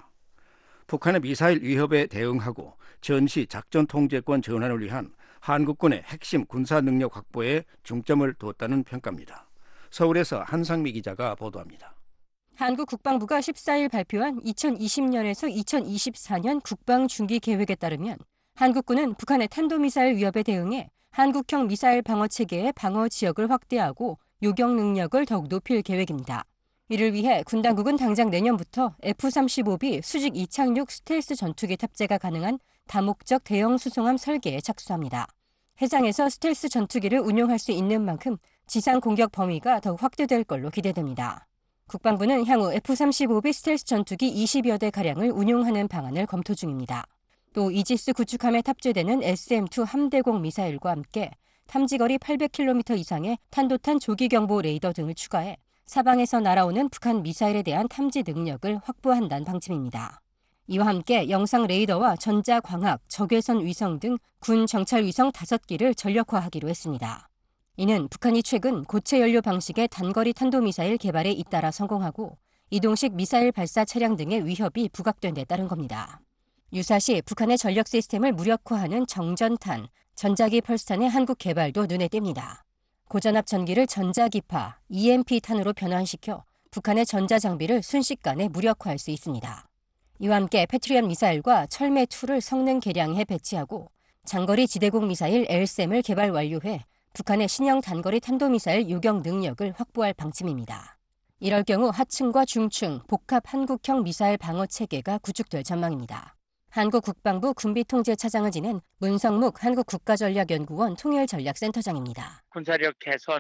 북한의 미사일 위협에 대응하고 전시 작전 통제권 전환을 위한 한국군의 핵심 군사 능력 확보에 중점을 뒀다는 평가입니다. 서울에서 한상미 기자가 보도합니다. 한국 국방부가 십사일 발표한 이천이십년에서 이천이십사년 국방 중기 계획에 따르면 한국군은 북한의 탄도미사일 위협에 대응해 한국형 미사일 방어 체계의 방어 지역을 확대하고 요격 능력을 더욱 높일 계획입니다. 이를 위해 군 당국은 당장 내년부터 에프 삼십오비 수직 이착륙 스텔스 전투기 탑재가 가능한 다목적 대형 수송함 설계에 착수합니다. 해상에서 스텔스 전투기를 운용할 수 있는 만큼 지상 공격 범위가 더욱 확대될 걸로 기대됩니다. 국방부는 향후 에프 삼십오비 스텔스 전투기 이십여 대가량을 운용하는 방안을 검토 중입니다. 또 이지스 구축함에 탑재되는 에스엠투 함대공 미사일과 함께 탐지거리 팔백 킬로미터 이상의 탄도탄 조기경보 레이더 등을 추가해 사방에서 날아오는 북한 미사일에 대한 탐지 능력을 확보한다는 방침입니다. 이와 함께 영상 레이더와 전자광학, 적외선 위성 등 군 정찰 위성 다섯 기를 전력화하기로 했습니다. 이는 북한이 최근 고체 연료 방식의 단거리 탄도미사일 개발에 잇따라 성공하고 이동식 미사일 발사 차량 등의 위협이 부각된 데 따른 겁니다. 유사시 북한의 전력 시스템을 무력화하는 정전탄, 전자기 펄스탄의 한국 개발도 눈에 띕니다. 고전압 전기를 전자기파, 이엠피탄으로 변환시켜 북한의 전자장비를 순식간에 무력화할 수 있습니다. 이와 함께 패트리엇 미사일과 철매이를 성능 개량해 배치하고 장거리 지대공 미사일 엘샘을 개발 완료해 북한의 신형 단거리 탄도미사일 요격 능력을 확보할 방침입니다. 이럴 경우 하층과 중층, 복합 한국형 미사일 방어 체계가 구축될 전망입니다. 한국 국방부 군비통제차장을 지낸 문성묵 한국국가전략연구원 통일전략센터장입니다. 군사력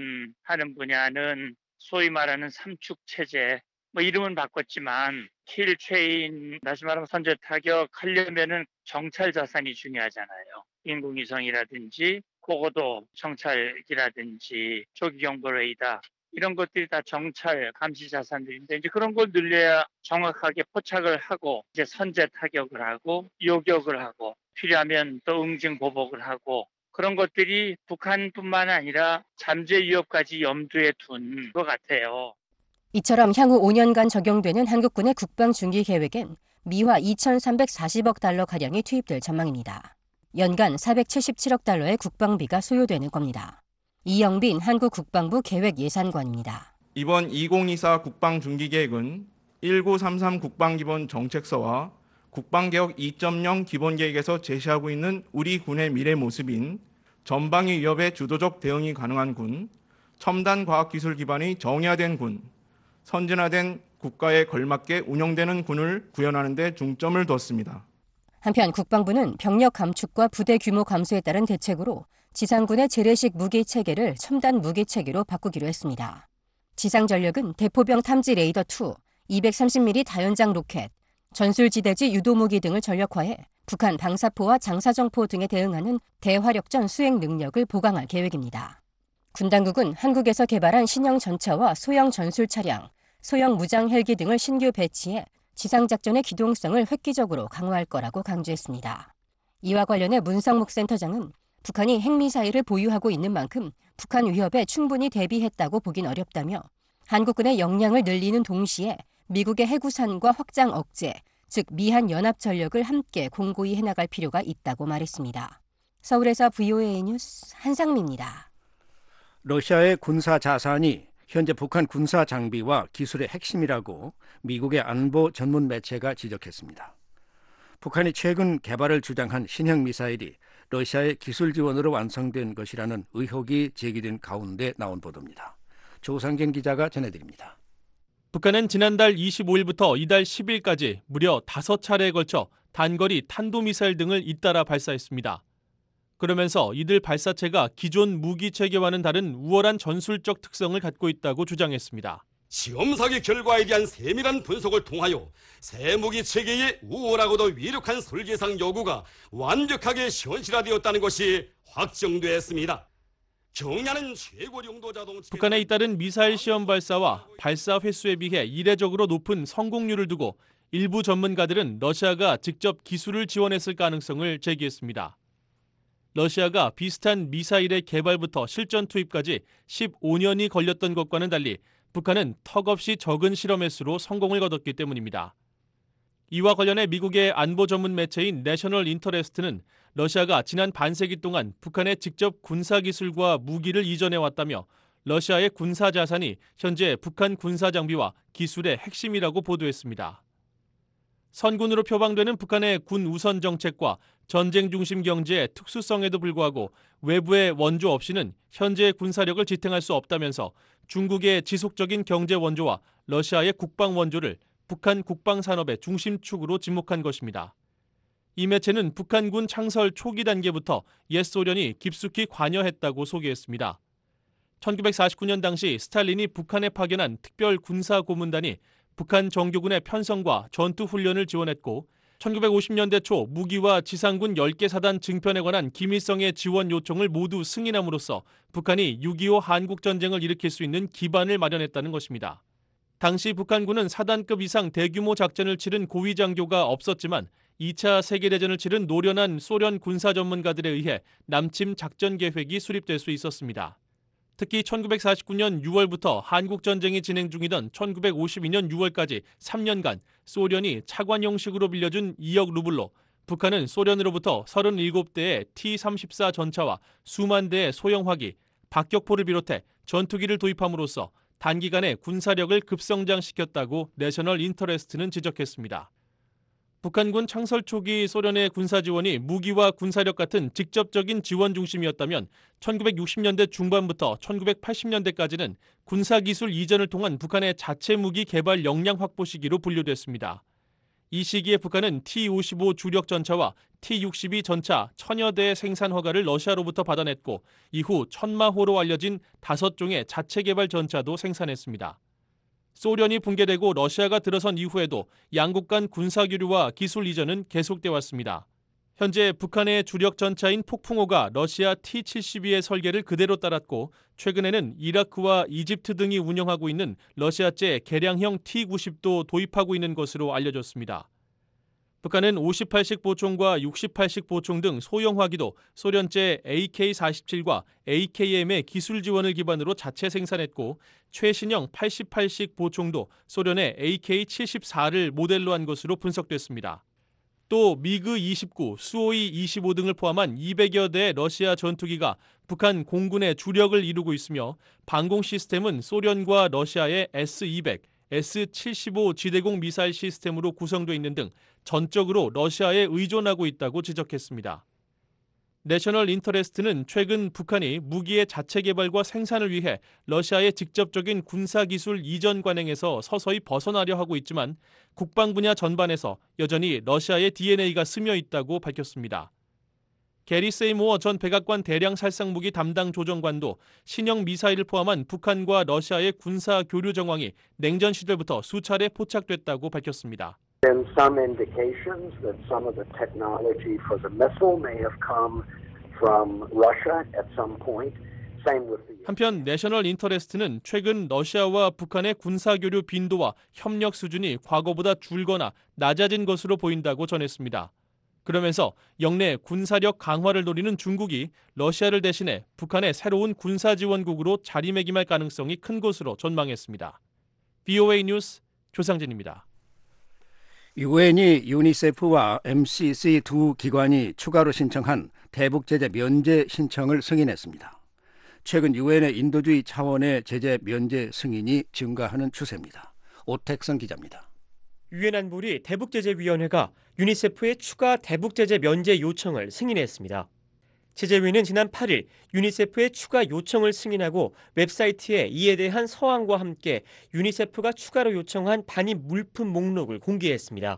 개선하는 분야는 소위 말하는 삼축 체제, 뭐 이름은 바꿨지만 킬 체인, 다시 말하면 선제 타격하려면은 정찰 자산이 중요하잖아요. 인공위성이라든지 고고도 정찰기라든지 조기경보 레이더 이런 것들이 다 정찰 감시 자산들인데 이제 그런 걸 늘려야 정확하게 포착을 하고 이제 선제 타격을 하고 요격을 하고 필요하면 또 응징 보복을 하고 그런 것들이 북한뿐만 아니라 잠재 위협까지 염두에 둔 것 같아요. 이처럼 향후 오 년간 적용되는 한국군의 국방 중기 계획엔 미화 이천삼백사십억 달러가량이 투입될 전망입니다. 연간 사백칠십칠억 달러의 국방비가 소요되는 겁니다. 이영빈 한국국방부 계획예산관입니다. 이번 이천이십사 국방중기계획은 천구백삼십삼 국방기본정책서와 국방개혁 이 점 영 기본계획에서 제시하고 있는 우리 군의 미래 모습인 전방위 위협에 주도적 대응이 가능한 군, 첨단 과학기술 기반이 정예화된 군, 선진화된 국가에 걸맞게 운영되는 군을 구현하는 데 중점을 뒀습니다. 한편 국방부는 병력 감축과 부대 규모 감소에 따른 대책으로 지상군의 재래식 무기 체계를 첨단 무기 체계로 바꾸기로 했습니다. 지상전력은 대포병 탐지 레이더 이, 이백삼십 밀리미터 다연장 로켓, 전술지대지 유도무기 등을 전력화해 북한 방사포와 장사정포 등에 대응하는 대화력전 수행 능력을 보강할 계획입니다. 군 당국은 한국에서 개발한 신형 전차와 소형 전술 차량, 소형 무장 헬기 등을 신규 배치해 지상작전의 기동성을 획기적으로 강화할 거라고 강조했습니다. 이와 관련해 문상목 센터장은 북한이 핵미사일을 보유하고 있는 만큼 북한 위협에 충분히 대비했다고 보긴 어렵다며 한국군의 역량을 늘리는 동시에 미국의 해구산과 확장 억제, 즉 미한 연합 전력을 함께 공고히 해나갈 필요가 있다고 말했습니다. 서울에서 브이오에이 뉴스 한상미입니다. 러시아의 군사 자산이 현재 북한 군사 장비와 기술의 핵심이라고 미국의 안보 전문 매체가 지적했습니다. 북한이 최근 개발을 주장한 신형 미사일이 러시아의 기술 지원으로 완성된 것이라는 의혹이 제기된 가운데 나온 보도입니다. 조상진 기자가 전해드립니다. 북한은 지난달 이십오일부터 이달 십일까지 무려 다섯 차례에 걸쳐 단거리 탄도미사일 등을 잇따라 발사했습니다. 그러면서 이들 발사체가 기존 무기 체계와는 다른 우월한 전술적 특성을 갖고 있다고 주장했습니다. 시험 사기 결과에 대한 세밀한 분석을 통하여 새 무기 체계의 우월하고도 위력한 설계상 요구가 완벽하게 현실화되었다는 것이 확정됐습니다. 경야는 최고 용도 자동차 북한에 잇따른 미사일 시험 발사와 발사 횟수에 비해 이례적으로 높은 성공률을 두고 일부 전문가들은 러시아가 직접 기술을 지원했을 가능성을 제기했습니다. 러시아가 비슷한 미사일의 개발부터 실전 투입까지 십오 년이 걸렸던 것과는 달리 북한은 턱없이 적은 실험 횟수로 성공을 거뒀기 때문입니다. 이와 관련해 미국의 안보 전문 매체인 내셔널 인터레스트는 러시아가 지난 반세기 동안 북한에 직접 군사기술과 무기를 이전해왔다며 러시아의 군사 자산이 현재 북한 군사 장비와 기술의 핵심이라고 보도했습니다. 선군으로 표방되는 북한의 군 우선 정책과 전쟁 중심 경제의 특수성에도 불구하고 외부의 원조 없이는 현재의 군사력을 지탱할 수 없다면서 중국의 지속적인 경제 원조와 러시아의 국방 원조를 북한 국방 산업의 중심축으로 지목한 것입니다. 이 매체는 북한군 창설 초기 단계부터 옛 소련이 깊숙이 관여했다고 소개했습니다. 천구백사십구년 당시 스탈린이 북한에 파견한 특별 군사 고문단이 북한 정규군의 편성과 전투 훈련을 지원했고 천구백오십년대 초 무기와 지상군 열 개 사단 증편에 관한 김일성의 지원 요청을 모두 승인함으로써 북한이 육이오 한국전쟁을 일으킬 수 있는 기반을 마련했다는 것입니다. 당시 북한군은 사단급 이상 대규모 작전을 치른 고위 장교가 없었지만 이 차 세계대전을 치른 노련한 소련 군사 전문가들에 의해 남침 작전 계획이 수립될 수 있었습니다. 특히 천구백사십구년 유월부터 한국전쟁이 진행 중이던 천구백오십이년 유월까지 삼 년간 소련이 차관 형식으로 빌려준 이억 루블로 북한은 소련으로부터 서른일곱 대의 티 삼십사 전차와 수만 대의 소형화기, 박격포를 비롯해 전투기를 도입함으로써 단기간에 군사력을 급성장시켰다고 내셔널 인터레스트는 지적했습니다. 북한군 창설 초기 소련의 군사 지원이 무기와 군사력 같은 직접적인 지원 중심이었다면 천구백육십년대 중반부터 천구백팔십년대까지는 군사기술 이전을 통한 북한의 자체 무기 개발 역량 확보 시기로 분류됐습니다. 이 시기에 북한은 티 오십오 주력 전차와 티 육십이 전차 천여 대의 생산 허가를 러시아로부터 받아냈고 이후 천마호로 알려진 다섯 종의 자체 개발 전차도 생산했습니다. 소련이 붕괴되고 러시아가 들어선 이후에도 양국 간 군사교류와 기술 이전은 계속돼 왔습니다. 현재 북한의 주력 전차인 폭풍호가 러시아 티 칠십이의 설계를 그대로 따랐고 최근에는 이라크와 이집트 등이 운영하고 있는 러시아제 개량형 티 구십도 도입하고 있는 것으로 알려졌습니다. 북한은 오십팔식 보총과 육십팔식 보총 등 소형화기도 소련제 에이케이 사십칠과 에이케이엠의 기술 지원을 기반으로 자체 생산했고 최신형 팔십팔식 보총도 소련의 에이케이 칠십사를 모델로 한 것으로 분석됐습니다. 또 미그 이십구, 수호이 이십오 등을 포함한 이백여 대의 러시아 전투기가 북한 공군의 주력을 이루고 있으며 방공 시스템은 소련과 러시아의 에스 이백, 에스 칠십오 지대공 미사일 시스템으로 구성되어 있는 등 전적으로 러시아에 의존하고 있다고 지적했습니다. 내셔널 인터레스트는 최근 북한이 무기의 자체 개발과 생산을 위해 러시아의 직접적인 군사기술 이전 관행에서 서서히 벗어나려 하고 있지만 국방 분야 전반에서 여전히 러시아의 디엔에이가 스며 있다고 밝혔습니다. 게리 세이모어 전 백악관 대량 살상무기 담당 조정관도 신형 미사일을 포함한 북한과 러시아의 군사 교류 정황이 냉전 시절부터 수차례 포착됐다고 밝혔습니다. been some indications that some of the technology for the missile may have come from Russia at some point. Same with the 한편 내셔널 인터레스트는 최근 러시아와 북한의 군사교류 빈도와 협력 수준이 과거보다 줄거나 낮아진 것으로 보인다고 전했습니다. 그러면서 영내 군사력 강화를 노리는 중국이 러시아를 대신해 북한의 새로운 군사지원국으로 자리매김할 가능성이 큰 것으로 전망했습니다. 브이오에이 뉴스 조상진입니다. 유엔이 유니세프와 엠씨씨 두 기관이 추가로 신청한 대북 제재 면제 신청을 승인했습니다. 최근 유엔의 인도주의 차원의 제재 면제 승인이 증가하는 추세입니다. 오택성 기자입니다. 유엔 안보리 대북제재위원회가 유니세프의 추가 대북제재 면제 요청을 승인했습니다. 제재위는 지난 팔 일 유니세프의 추가 요청을 승인하고 웹사이트에 이에 대한 서한과 함께 유니세프가 추가로 요청한 반입 물품 목록을 공개했습니다.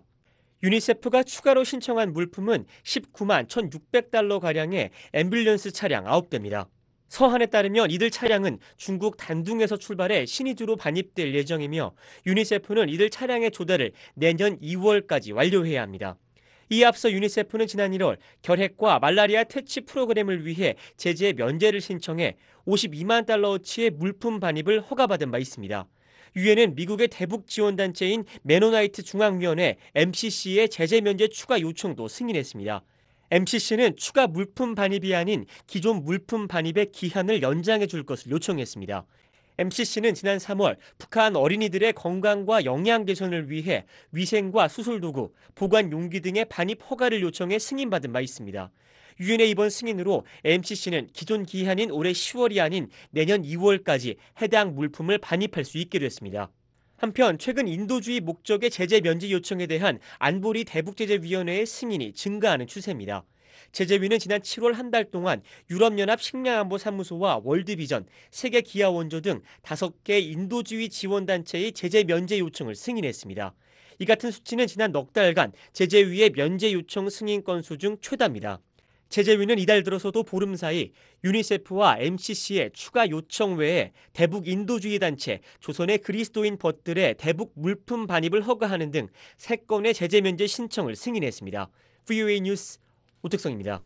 유니세프가 추가로 신청한 물품은 십구만 천육백 달러가량의 앰뷸런스 차량 아홉 대입니다. 서한에 따르면 이들 차량은 중국 단둥에서 출발해 신의주로 반입될 예정이며 유니세프는 이들 차량의 조달을 내년 이월까지 완료해야 합니다. 이에 앞서 유니세프는 지난 일월 결핵과 말라리아 퇴치 프로그램을 위해 제재 면제를 신청해 오십이만 달러어치의 물품 반입을 허가받은 바 있습니다. 유엔은 미국의 대북 지원단체인 메노나이트 중앙위원회 엠씨씨의 제재 면제 추가 요청도 승인했습니다. 엠씨씨는 추가 물품 반입이 아닌 기존 물품 반입의 기한을 연장해 줄 것을 요청했습니다. 엠씨씨는 지난 삼월 북한 어린이들의 건강과 영양 개선을 위해 위생과 수술도구, 보관 용기 등의 반입 허가를 요청해 승인받은 바 있습니다. 유엔의 이번 승인으로 엠씨씨는 기존 기한인 올해 시월이 아닌 내년 이월까지 해당 물품을 반입할 수 있게 됐습니다. 한편 최근 인도주의 목적의 제재 면제 요청에 대한 안보리 대북제재위원회의 승인이 증가하는 추세입니다. 제재위는 지난 칠월 한 달 동안 유럽연합 식량안보사무소와 월드비전, 세계기아원조 등 다섯 개 인도주의 지원단체의 제재 면제 요청을 승인했습니다. 이 같은 수치는 지난 넉 달간 제재위의 면제 요청 승인 건수 중 최다입니다. 제재위는 이달 들어서도 보름 사이 유니세프와 엠씨씨의 추가 요청 외에 대북 인도주의 단체, 조선의 그리스도인 벗들의 대북 물품 반입을 허가하는 등 세 건의 제재 면제 신청을 승인했습니다. 브이오에이 뉴스 오택성입니다.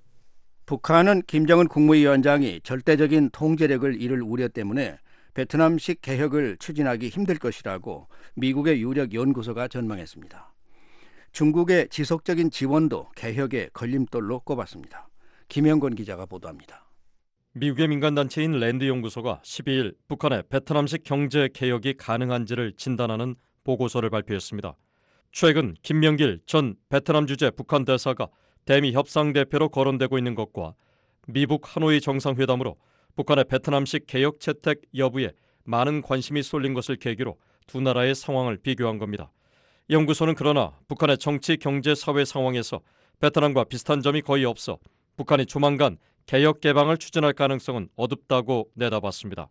북한은 김정은 국무위원장이 절대적인 통제력을 잃을 우려 때문에 베트남식 개혁을 추진하기 힘들 것이라고 미국의 유력 연구소가 전망했습니다. 중국의 지속적인 지원도 개혁의 걸림돌로 꼽았습니다. 김영권 기자가 보도합니다. 미국의 민간단체인 랜드 연구소가 십이 일 북한의 베트남식 경제 개혁이 가능한지를 진단하는 보고서를 발표했습니다. 최근 김명길 전 베트남 주재 북한 대사가 대미 협상 대표로 거론되고 있는 것과 미북 하노이 정상회담으로 북한의 베트남식 개혁 채택 여부에 많은 관심이 쏠린 것을 계기로 두 나라의 상황을 비교한 겁니다. 연구소는 그러나 북한의 정치, 경제, 사회 상황에서 베트남과 비슷한 점이 거의 없어 북한이 조만간 개혁 개방을 추진할 가능성은 어둡다고 내다봤습니다.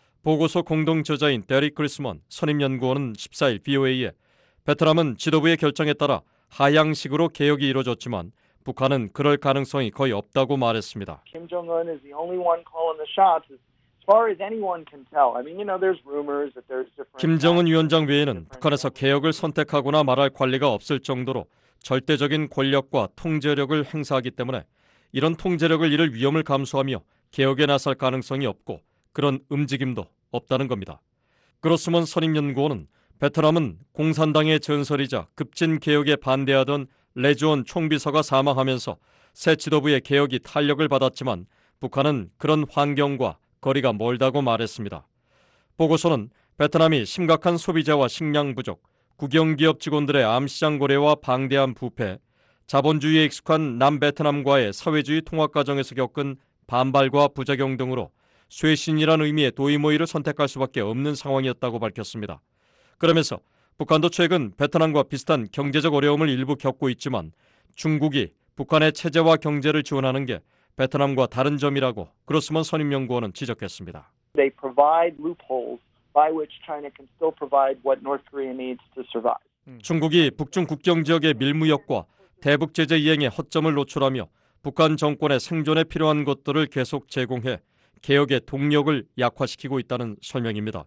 보고서 공동 저자인 데릭 그리스먼 선임연구원은 십사 일 브이오에이에 베트남은 지도부의 결정에 따라 하향식으로 개혁이 이루어졌지만 북한은 그럴 가능성이 거의 없다고 말했습니다. Kim Jong-un is the only one calling the shots as far as anyone can tell. I mean, you know, there's rumors that there's different. 김정은 위원장 외에는 북한에서 개혁을 선택하거나 말할 권리가 없을 정도로 절대적인 권력과 통제력을 행사하기 때문에 이런 통제력을 잃을 위험을 감수하며 개혁에 나설 가능성이 없고 그런 움직임도 없다는 겁니다. 그로스먼 선임연구원은 베트남은 공산당의 전설이자 급진 개혁에 반대하던 레주온 총비서가 사망하면서 새 지도부의 개혁이 탄력을 받았지만 북한은 그런 환경과 거리가 멀다고 말했습니다. 보고서는 베트남이 심각한 소비자와 식량 부족, 국영기업 직원들의 암시장 고래와 방대한 부패, 자본주의에 익숙한 남베트남과의 사회주의 통합 과정에서 겪은 반발과 부작용 등으로 쇄신이란 의미의 도이모이를 선택할 수밖에 없는 상황이었다고 밝혔습니다. 그러면서 북한도 최근 베트남과 비슷한 경제적 어려움을 일부 겪고 있지만 중국이 북한의 체제와 경제를 지원하는 게 베트남과 다른 점이라고 그로스먼 선임연구원은 지적했습니다. They provide loopholes by which China can still provide what North Korea needs to survive. 중국이 북중 국경 지역의 밀무역과 대북 제재 이행에 허점을 노출하며 북한 정권의 생존에 필요한 것들을 계속 제공해 개혁의 동력을 약화시키고 있다는 설명입니다.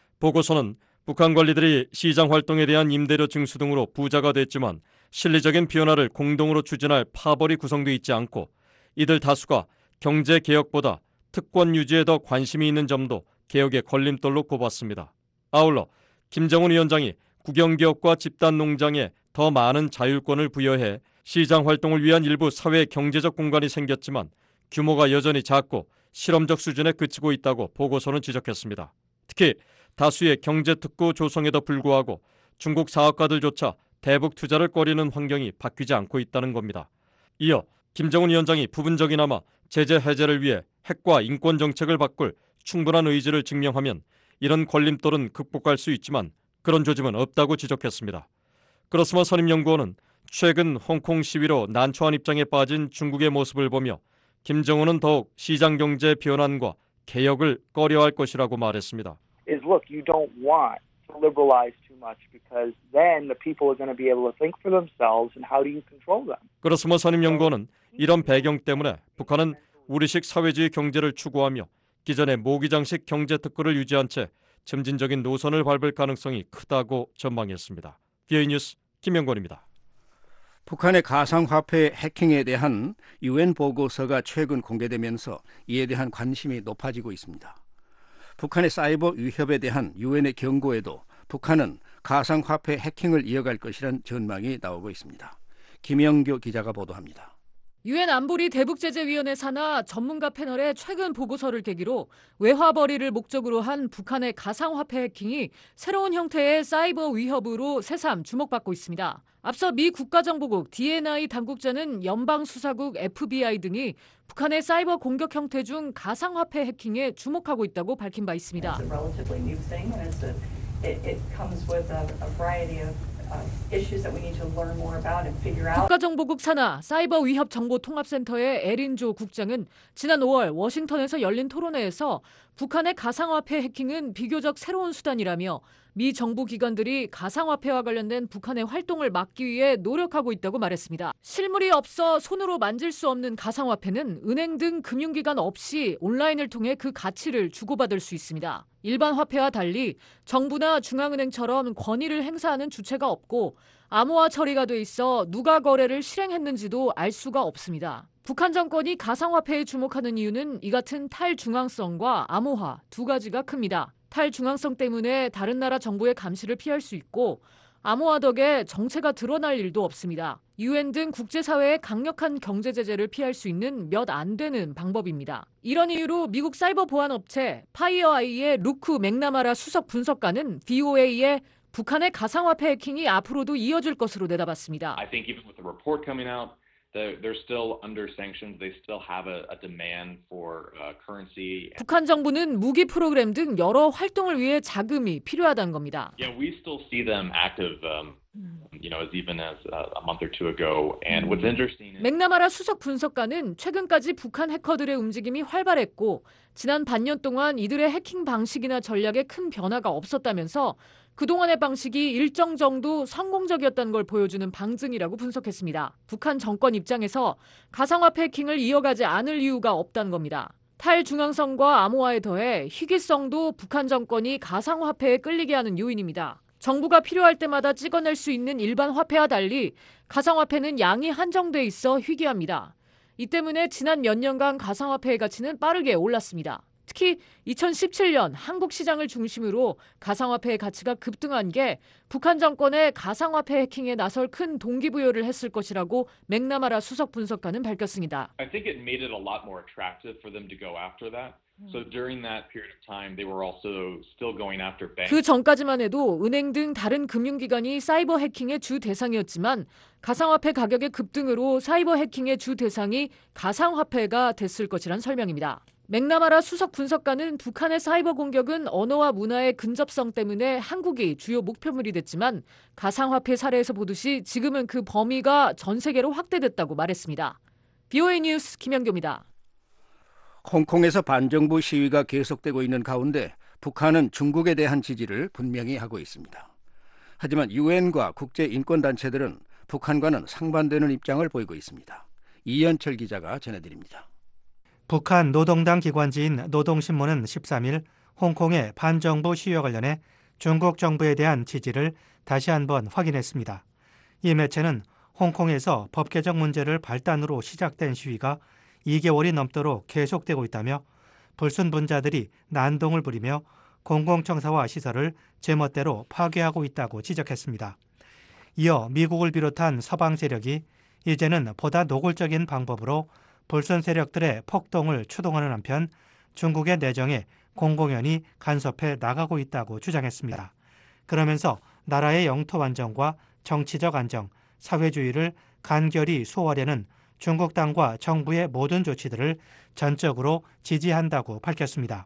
보고서는 북한 관리들이 시장 활동에 대한 임대료 징수 등으로 부자가 됐지만 실리적인 변화를 공동으로 추진할 파벌이 구성되어 있지 않고 이들 다수가 경제 개혁보다 특권 유지에 더 관심이 있는 점도 개혁의 걸림돌로 꼽았습니다. 아울러 김정은 위원장이 국영기업과 집단농장에 더 많은 자율권을 부여해 시장 활동을 위한 일부 사회 경제적 공간이 생겼지만 규모가 여전히 작고 실험적 수준에 그치고 있다고 보고서는 지적했습니다. 특히 다수의 경제특구 조성에도 불구하고 중국 사업가들조차 대북 투자를 꺼리는 환경이 바뀌지 않고 있다는 겁니다. 이어 김정은 위원장이 부분적이나마 제재 해제를 위해 핵과 인권 정책을 바꿀 충분한 의지를 증명하면 이런 걸림돌은 극복할 수 있지만 그런 조짐은 없다고 지적했습니다. 그렇스머 선임연구원은 최근 홍콩 시위로 난처한 입장에 빠진 중국의 모습을 보며 김정은은 더욱 시장경제 변환과 개혁을 꺼려할 것이라고 말했습니다. Is look, you don't want to liberalize too much because then the people are going to be able to think for themselves and how do you control them? 그렇스머 선임연구원은 이런 배경 때문에 북한은 우리식 사회주의 경제를 추구하며 기존의 모기장식 경제 특구를 유지한 채 점진적인 노선을 밟을 가능성이 크다고 전망했습니다. 비오이 뉴스 김영권입니다. 북한의 가상화폐 해킹에 대한 유엔 보고서가 최근 공개되면서 이에 대한 관심이 높아지고 있습니다. 북한의 사이버 위협에 대한 유엔의 경고에도 북한은 가상화폐 해킹을 이어갈 것이란 전망이 나오고 있습니다. 김영교 기자가 보도합니다. 유엔 안보리 대북제재위원회 산하 전문가 패널의 최근 보고서를 계기로 외화 벌이를 목적으로 한 북한의 가상화폐 해킹이 새로운 형태의 사이버 위협으로 새삼 주목받고 있습니다. 앞서 미 국가정보국 디엔아이 당국자는 연방수사국 에프비아이 등이 북한의 사이버 공격 형태 중 가상화폐 해킹에 주목하고 있다고 밝힌 바 있습니다. 국가정보국 산하 사이버 위협 정보 통합센터의 에린조 국장은 지난 오월 워싱턴에서 열린 토론회에서 북한의 가상화폐 해킹은 비교적 새로운 수단이라며 미 정부 기관들이 가상화폐와 관련된 북한의 활동을 막기 위해 노력하고 있다고 말했습니다. 실물이 없어 손으로 만질 수 없는 가상화폐는 은행 등 금융기관 없이 온라인을 통해 그 가치를 주고받을 수 있습니다. 일반 화폐와 달리 정부나 중앙은행처럼 권위를 행사하는 주체가 없고 암호화 처리가 돼 있어 누가 거래를 실행했는지도 알 수가 없습니다. 북한 정권이 가상화폐에 주목하는 이유는 이 같은 탈중앙성과 암호화 두 가지가 큽니다. 탈중앙성 때문에 다른 나라 정보의 감시를 피할 수 있고 암호화 덕에 정체가 드러날 일도 없습니다. 유엔 등 국제사회의 강력한 경제 제재를 피할 수 있는 몇 안 되는 방법입니다. 이런 이유로 미국 사이버 보안 업체 파이어아이의 루크 맥나마라 수석 분석가는 브이오에이에 북한의 가상화폐 해킹이 앞으로도 이어질 것으로 내다봤습니다. I think even with the report coming out, they're still under sanctions. They still have a, a demand for uh, currency. 북한 정부는 무기 프로그램 등 여러 활동을 위해 자금이 필요하다는 겁니다. Yeah, we still see them active, um, you know, as even as a month or two ago. And what's interesting is 맥나마라 수석 분석가는 최근까지 북한 해커들의 움직임이 활발했고 지난 반년 동안 이들의 해킹 방식이나 전략에 큰 변화가 없었다면서 그동안의 방식이 일정 정도 성공적이었다는 걸 보여주는 방증이라고 분석했습니다. 북한 정권 입장에서 가상화폐 해킹을 이어가지 않을 이유가 없다는 겁니다. 탈중앙성과 암호화에 더해 희귀성도 북한 정권이 가상화폐에 끌리게 하는 요인입니다. 정부가 필요할 때마다 찍어낼 수 있는 일반 화폐와 달리 가상화폐는 양이 한정돼 있어 희귀합니다. 이 때문에 지난 몇 년간 가상화폐의 가치는 빠르게 올랐습니다. 특히 이천십칠 년 한국 시장을 중심으로 가상화폐의 가치가 급등한 게 북한 정권의 가상화폐 해킹에 나설 큰 동기부여를 했을 것이라고 맥나마라 수석 분석가는 밝혔습니다. I think it made it a lot more attractive for them to go after that. So during that period of time, they were also still going after banks. 그 전까지만 해도 은행 등 다른 금융기관이 사이버 해킹의 주 대상이었지만 가상화폐 가격의 급등으로 사이버 해킹의 주 대상이 가상화폐가 됐을 것이란 설명입니다. 맥나마라 수석 분석가는 북한의 사이버 공격은 언어와 문화의 근접성 때문에 한국이 주요 목표물이 됐지만 가상화폐 사례에서 보듯이 지금은 그 범위가 전 세계로 확대됐다고 말했습니다. 비오에이 뉴스 김영교입니다. 홍콩에서 반정부 시위가 계속되고 있는 가운데 북한은 중국에 대한 지지를 분명히 하고 있습니다. 하지만 유엔과 국제인권단체들은 북한과는 상반되는 입장을 보이고 있습니다. 이현철 기자가 전해드립니다. 북한 노동당 기관지인 노동신문은 십삼 일 홍콩의 반정부 시위와 관련해 중국 정부에 대한 지지를 다시 한번 확인했습니다. 이 매체는 홍콩에서 법 개정 문제를 발단으로 시작된 시위가 이 개월이 넘도록 계속되고 있다며 불순분자들이 난동을 부리며 공공청사와 시설을 제멋대로 파괴하고 있다고 지적했습니다. 이어 미국을 비롯한 서방 세력이 이제는 보다 노골적인 방법으로 불순 세력들의 폭동을 추동하는 한편 중국의 내정에 공공연히 간섭해 나가고 있다고 주장했습니다. 그러면서 나라의 영토 안정과 정치적 안정, 사회주의를 간결히 수호하려는 중국 당과 정부의 모든 조치들을 전적으로 지지한다고 밝혔습니다.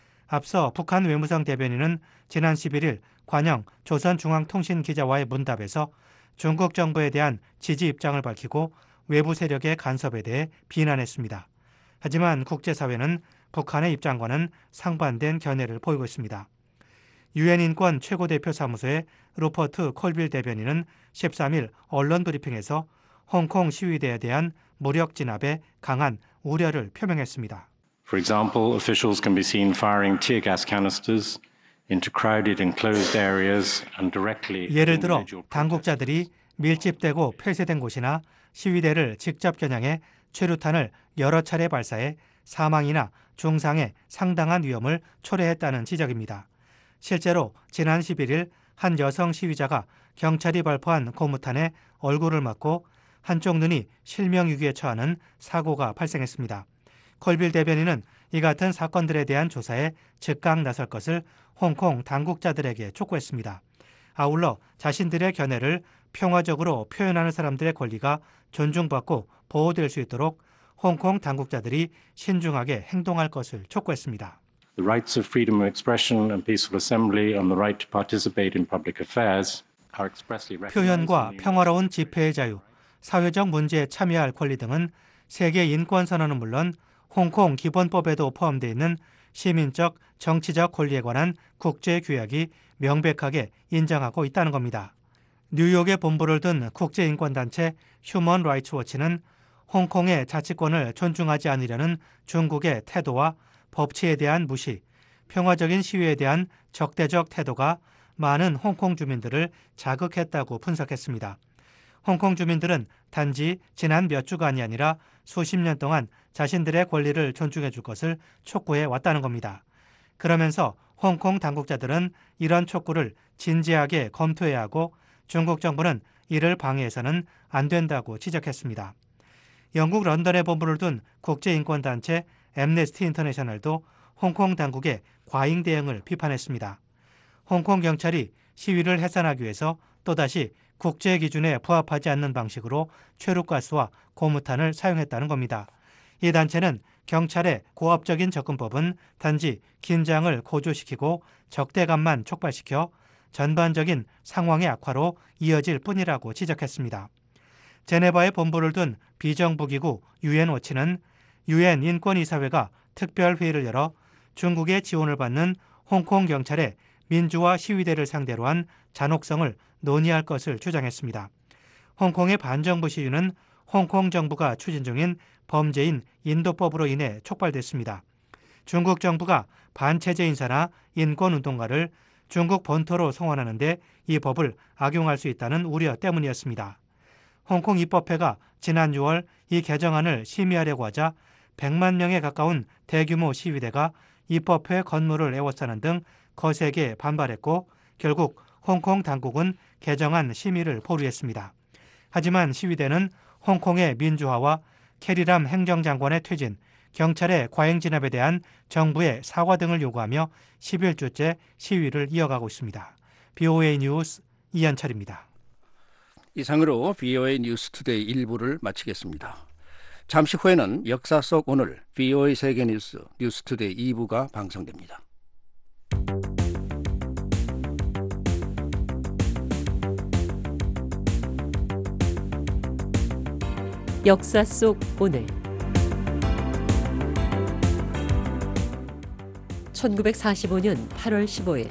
앞서 북한 외무성 대변인은 지난 십일 일 관영 조선중앙통신기자와의 문답에서 중국 정부에 대한 지지 입장을 밝히고 외부 세력의 간섭에 대해 비난했습니다. 하지만 국제사회는 북한의 입장과는 상반된 견해를 보이고 있습니다. 유엔 인권 최고대표 사무소의 루퍼트 콜빌 대변인은 십삼 일 언론 브리핑에서 홍콩 시위대에 대한 무력 진압에 강한 우려를 표명했습니다. For example, officials can be seen firing tear gas canisters into crowded enclosed areas and directly. 예를 들어 당국자들이 밀집되고 폐쇄된 곳이나 시위대를 직접 겨냥해 최루탄을 여러 차례 발사해 사망이나 중상의 상당한 위험을 초래했다는 지적입니다. 실제로 지난 십일 일 한 여성 시위자가 경찰이 발포한 고무탄에 얼굴을 맞고 한쪽 눈이 실명위기에 처하는 사고가 발생했습니다. 콜빌 대변인은 이 같은 사건들에 대한 조사에 즉각 나설 것을 홍콩 당국자들에게 촉구했습니다. 아울러 자신들의 견해를 평화적으로 표현하는 사람들의 권리가 존중받고 보호될 수 있도록 홍콩 당국자들이 신중하게 행동할 것을 촉구했습니다. The rights of freedom of expression and peaceful assembly and the right to participate in public affairs are expressly recognized. 표현과 평화로운 집회의 자유, 사회적 문제에 참여할 권리 등은 세계 인권선언은 물론 홍콩 기본법에도 포함되어 있는 시민적, 정치적 권리에 관한 국제규약이 명백하게 인정하고 있다는 겁니다. 뉴욕에 본부를 둔 국제인권단체 휴먼 라이츠 워치는 홍콩의 자치권을 존중하지 않으려는 중국의 태도와 법치에 대한 무시, 평화적인 시위에 대한 적대적 태도가 많은 홍콩 주민들을 자극했다고 분석했습니다. 홍콩 주민들은 단지 지난 몇 주간이 아니라 수십 년 동안 자신들의 권리를 존중해 줄 것을 촉구해 왔다는 겁니다. 그러면서 홍콩 당국자들은 이런 촉구를 진지하게 검토해야 하고 중국 정부는 이를 방해해서는 안 된다고 지적했습니다. 영국 런던에 본부를 둔 국제인권단체 앰네스티 인터내셔널도 홍콩 당국의 과잉 대응을 비판했습니다. 홍콩 경찰이 시위를 해산하기 위해서 또다시 국제 기준에 부합하지 않는 방식으로 최루가스와 고무탄을 사용했다는 겁니다. 이 단체는 경찰의 고압적인 접근법은 단지 긴장을 고조시키고 적대감만 촉발시켜 전반적인 상황의 악화로 이어질 뿐이라고 지적했습니다. 제네바에 본부를 둔 비정부기구 유엔워치는 유엔 인권이사회가 특별회의를 열어 중국의 지원을 받는 홍콩 경찰의 민주화 시위대를 상대로 한 잔혹성을 논의할 것을 주장했습니다. 홍콩의 반정부 시위는 홍콩 정부가 추진 중인 범죄인 인도법으로 인해 촉발됐습니다. 중국 정부가 반체제 인사나 인권운동가를 중국 본토로 송환하는데 이 법을 악용할 수 있다는 우려 때문이었습니다. 홍콩 입법회가 지난 유월 이 개정안을 심의하려고 하자 백만 명에 가까운 대규모 시위대가 입법회 건물을 에워싸는 등 거세게 반발했고 결국 홍콩 당국은 개정안 심의를 보류했습니다. 하지만 시위대는 홍콩의 민주화와 캐리람 행정장관의 퇴진, 경찰의 과잉 진압에 대한 정부의 사과 등을 요구하며 십일 주째 시위를 이어가고 있습니다. 비오에이 뉴스 이현철입니다. 이상으로 비오에이 뉴스투데이 일 부를 마치겠습니다. 잠시 후에는 역사 속 오늘 비오에이 세계뉴스 뉴스투데이 이 부가 방송됩니다. 역사 속 오늘 천구백사십오 년 팔월 십오일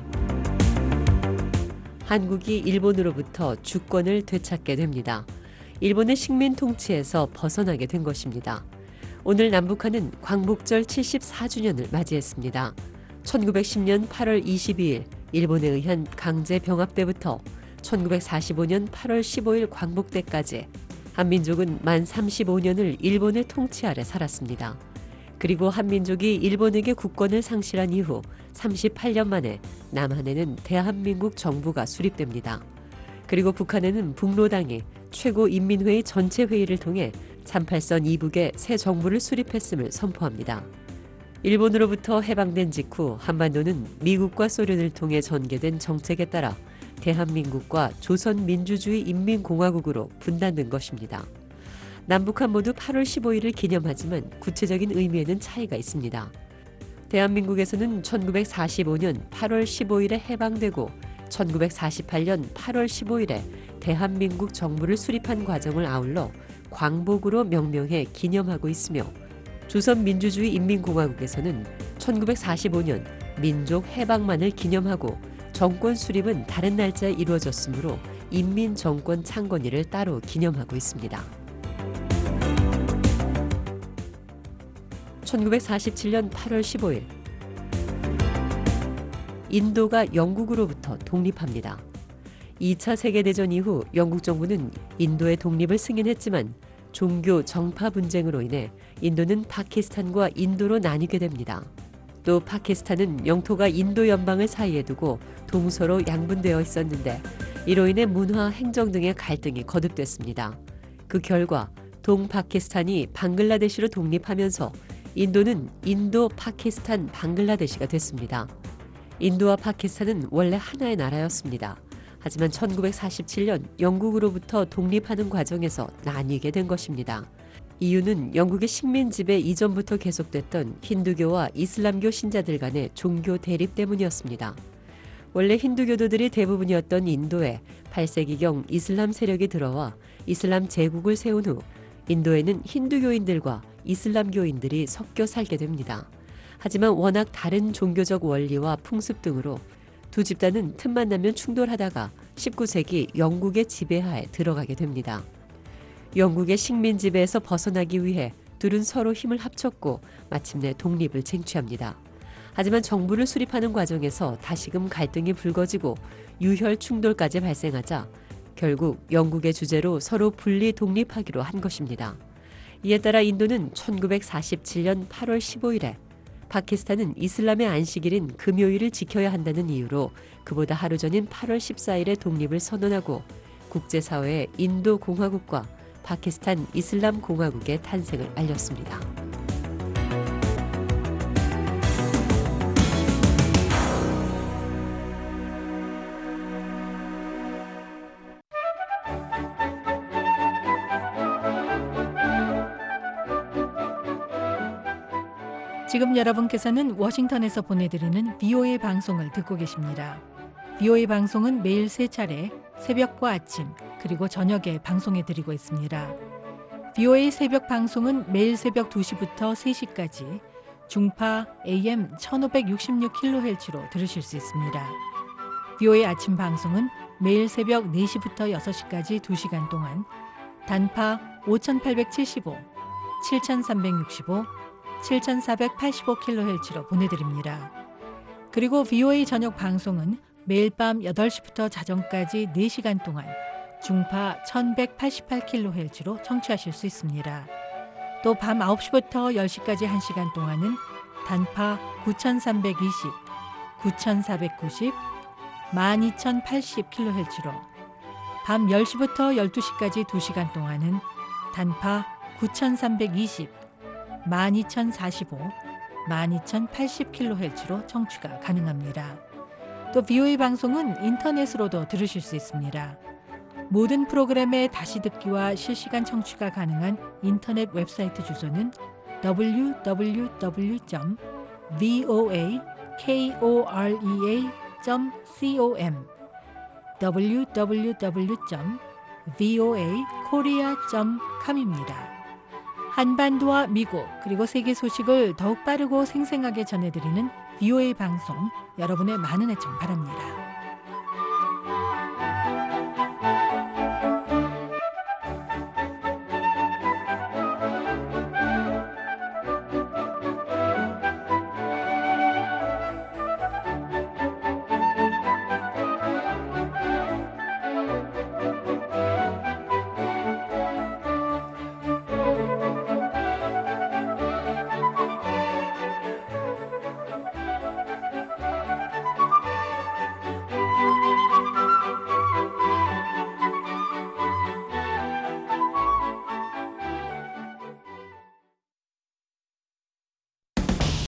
한국이 일본으로부터 주권을 되찾게 됩니다. 일본의 식민 통치에서 벗어나게 된 것입니다. 오늘 남북한은 광복절 칠십사 주년을 맞이했습니다. 천구백십 년 팔월 이십이일 일본에 의한 강제 병합 때부터 천구백사십오 년 팔월 십오일 광복 때까지 한민족은 만 삼십오 년을 일본의 통치 아래 살았습니다. 그리고 한민족이 일본에게 국권을 상실한 이후 삼십팔 년 만에 남한에는 대한민국 정부가 수립됩니다. 그리고 북한에는 북로당이 최고인민회의 전체 회의를 통해 삼팔선 이북에 새 정부를 수립했음을 선포합니다. 일본으로부터 해방된 직후 한반도는 미국과 소련을 통해 전개된 정책에 따라 대한민국과 조선민주주의 인민공화국으로 분단된 것입니다. 남북한 모두 팔월 십오일을 기념하지만 구체적인 의미에는 차이가 있습니다. 대한민국에서는 천구백사십오년 팔월 십오일에 해방되고 천구백사십팔년 팔월 십오일에 대한민국 정부를 수립한 과정을 아울러 광복으로 명명해 기념하고 있으며 조선민주주의 인민공화국에서는 천구백사십오년 민족 해방만을 기념하고 정권 수립은 다른 날짜에 이루어졌으므로 인민정권 창건일을 따로 기념하고 있습니다. 천구백사십칠년 팔월 십오일 인도가 영국으로부터 독립합니다. 이 차 세계대전 이후 영국 정부는 인도의 독립을 승인했지만 종교 정파 분쟁으로 인해 인도는 파키스탄과 인도로 나뉘게 됩니다. 또 파키스탄은 영토가 인도 연방을 사이에 두고 동서로 양분되어 있었는데 이로 인해 문화, 행정 등의 갈등이 거듭됐습니다. 그 결과 동파키스탄이 방글라데시로 독립하면서 인도는 인도, 파키스탄, 방글라데시가 됐습니다. 인도와 파키스탄은 원래 하나의 나라였습니다. 하지만 천구백사십칠년 영국으로부터 독립하는 과정에서 나뉘게 된 것입니다. 이유는 영국의 식민 지배 이전부터 계속됐던 힌두교와 이슬람교 신자들 간의 종교 대립 때문이었습니다. 원래 힌두교도들이 대부분이었던 인도에 팔 세기경 이슬람 세력이 들어와 이슬람 제국을 세운 후 인도에는 힌두교인들과 이슬람교인들이 섞여 살게 됩니다. 하지만 워낙 다른 종교적 원리와 풍습 등으로 두 집단은 틈만 나면 충돌하다가 십구 세기 영국의 지배하에 들어가게 됩니다. 영국의 식민 지배에서 벗어나기 위해 둘은 서로 힘을 합쳤고 마침내 독립을 쟁취합니다. 하지만 정부를 수립하는 과정에서 다시금 갈등이 불거지고 유혈 충돌까지 발생하자 결국 영국의 주재로 서로 분리 독립하기로 한 것입니다. 이에 따라 인도는 천구백사십칠년 팔월 십오일에 파키스탄은 이슬람의 안식일인 금요일을 지켜야 한다는 이유로 그보다 하루 전인 팔월 십사일에 독립을 선언하고 국제사회에 인도 공화국과 파키스탄 이슬람 공화국의 탄생을 알렸습니다. 지금 여러분께서는 워싱턴에서 보내드리는 브이오에이 방송을 듣고 계십니다. 브이오에이 방송은 매일 세 차례 새벽과 아침 그리고 저녁에 방송해드리고 있습니다. 브이오에이 새벽 방송은 매일 새벽 두 시부터 세 시까지 중파 에이엠 천오백육십육 킬로헤르츠로 들으실 수 있습니다. 브이오에이 아침 방송은 매일 새벽 네 시부터 여섯 시까지 두 시간 동안 단파 오천팔백칠십오, 칠천삼백육십오, 칠천사백팔십오 킬로헤르츠로 보내드립니다. 그리고 브이오에이 저녁 방송은 매일 밤 여덟 시부터 자정까지 네 시간 동안 중파 천백팔십팔 킬로헤르츠로 청취하실 수 있습니다. 또 밤 아홉 시부터 열 시까지 한 시간 동안은 단파 구천삼백이십, 구천사백구십, 만 이천팔십 킬로헤르츠로 밤 열 시부터 열두 시까지 두 시간 동안은 단파 구천삼백이십, 만 이천사십오, 만 이천팔십 킬로헤르츠로 청취가 가능합니다. 또 브이오에이 방송은 인터넷으로도 들으실 수 있습니다. 모든 프로그램의 다시 듣기와 실시간 청취가 가능한 인터넷 웹사이트 주소는 더블유 더블유 더블유 점 브이오에이 코리아 점 컴 더블유 더블유 더블유 점 브이오에이 코리아 점 컴입니다. 한반도와 미국 그리고 세계 소식을 더욱 빠르고 생생하게 전해드리는 브이오에이 방송 여러분의 많은 애청 바랍니다.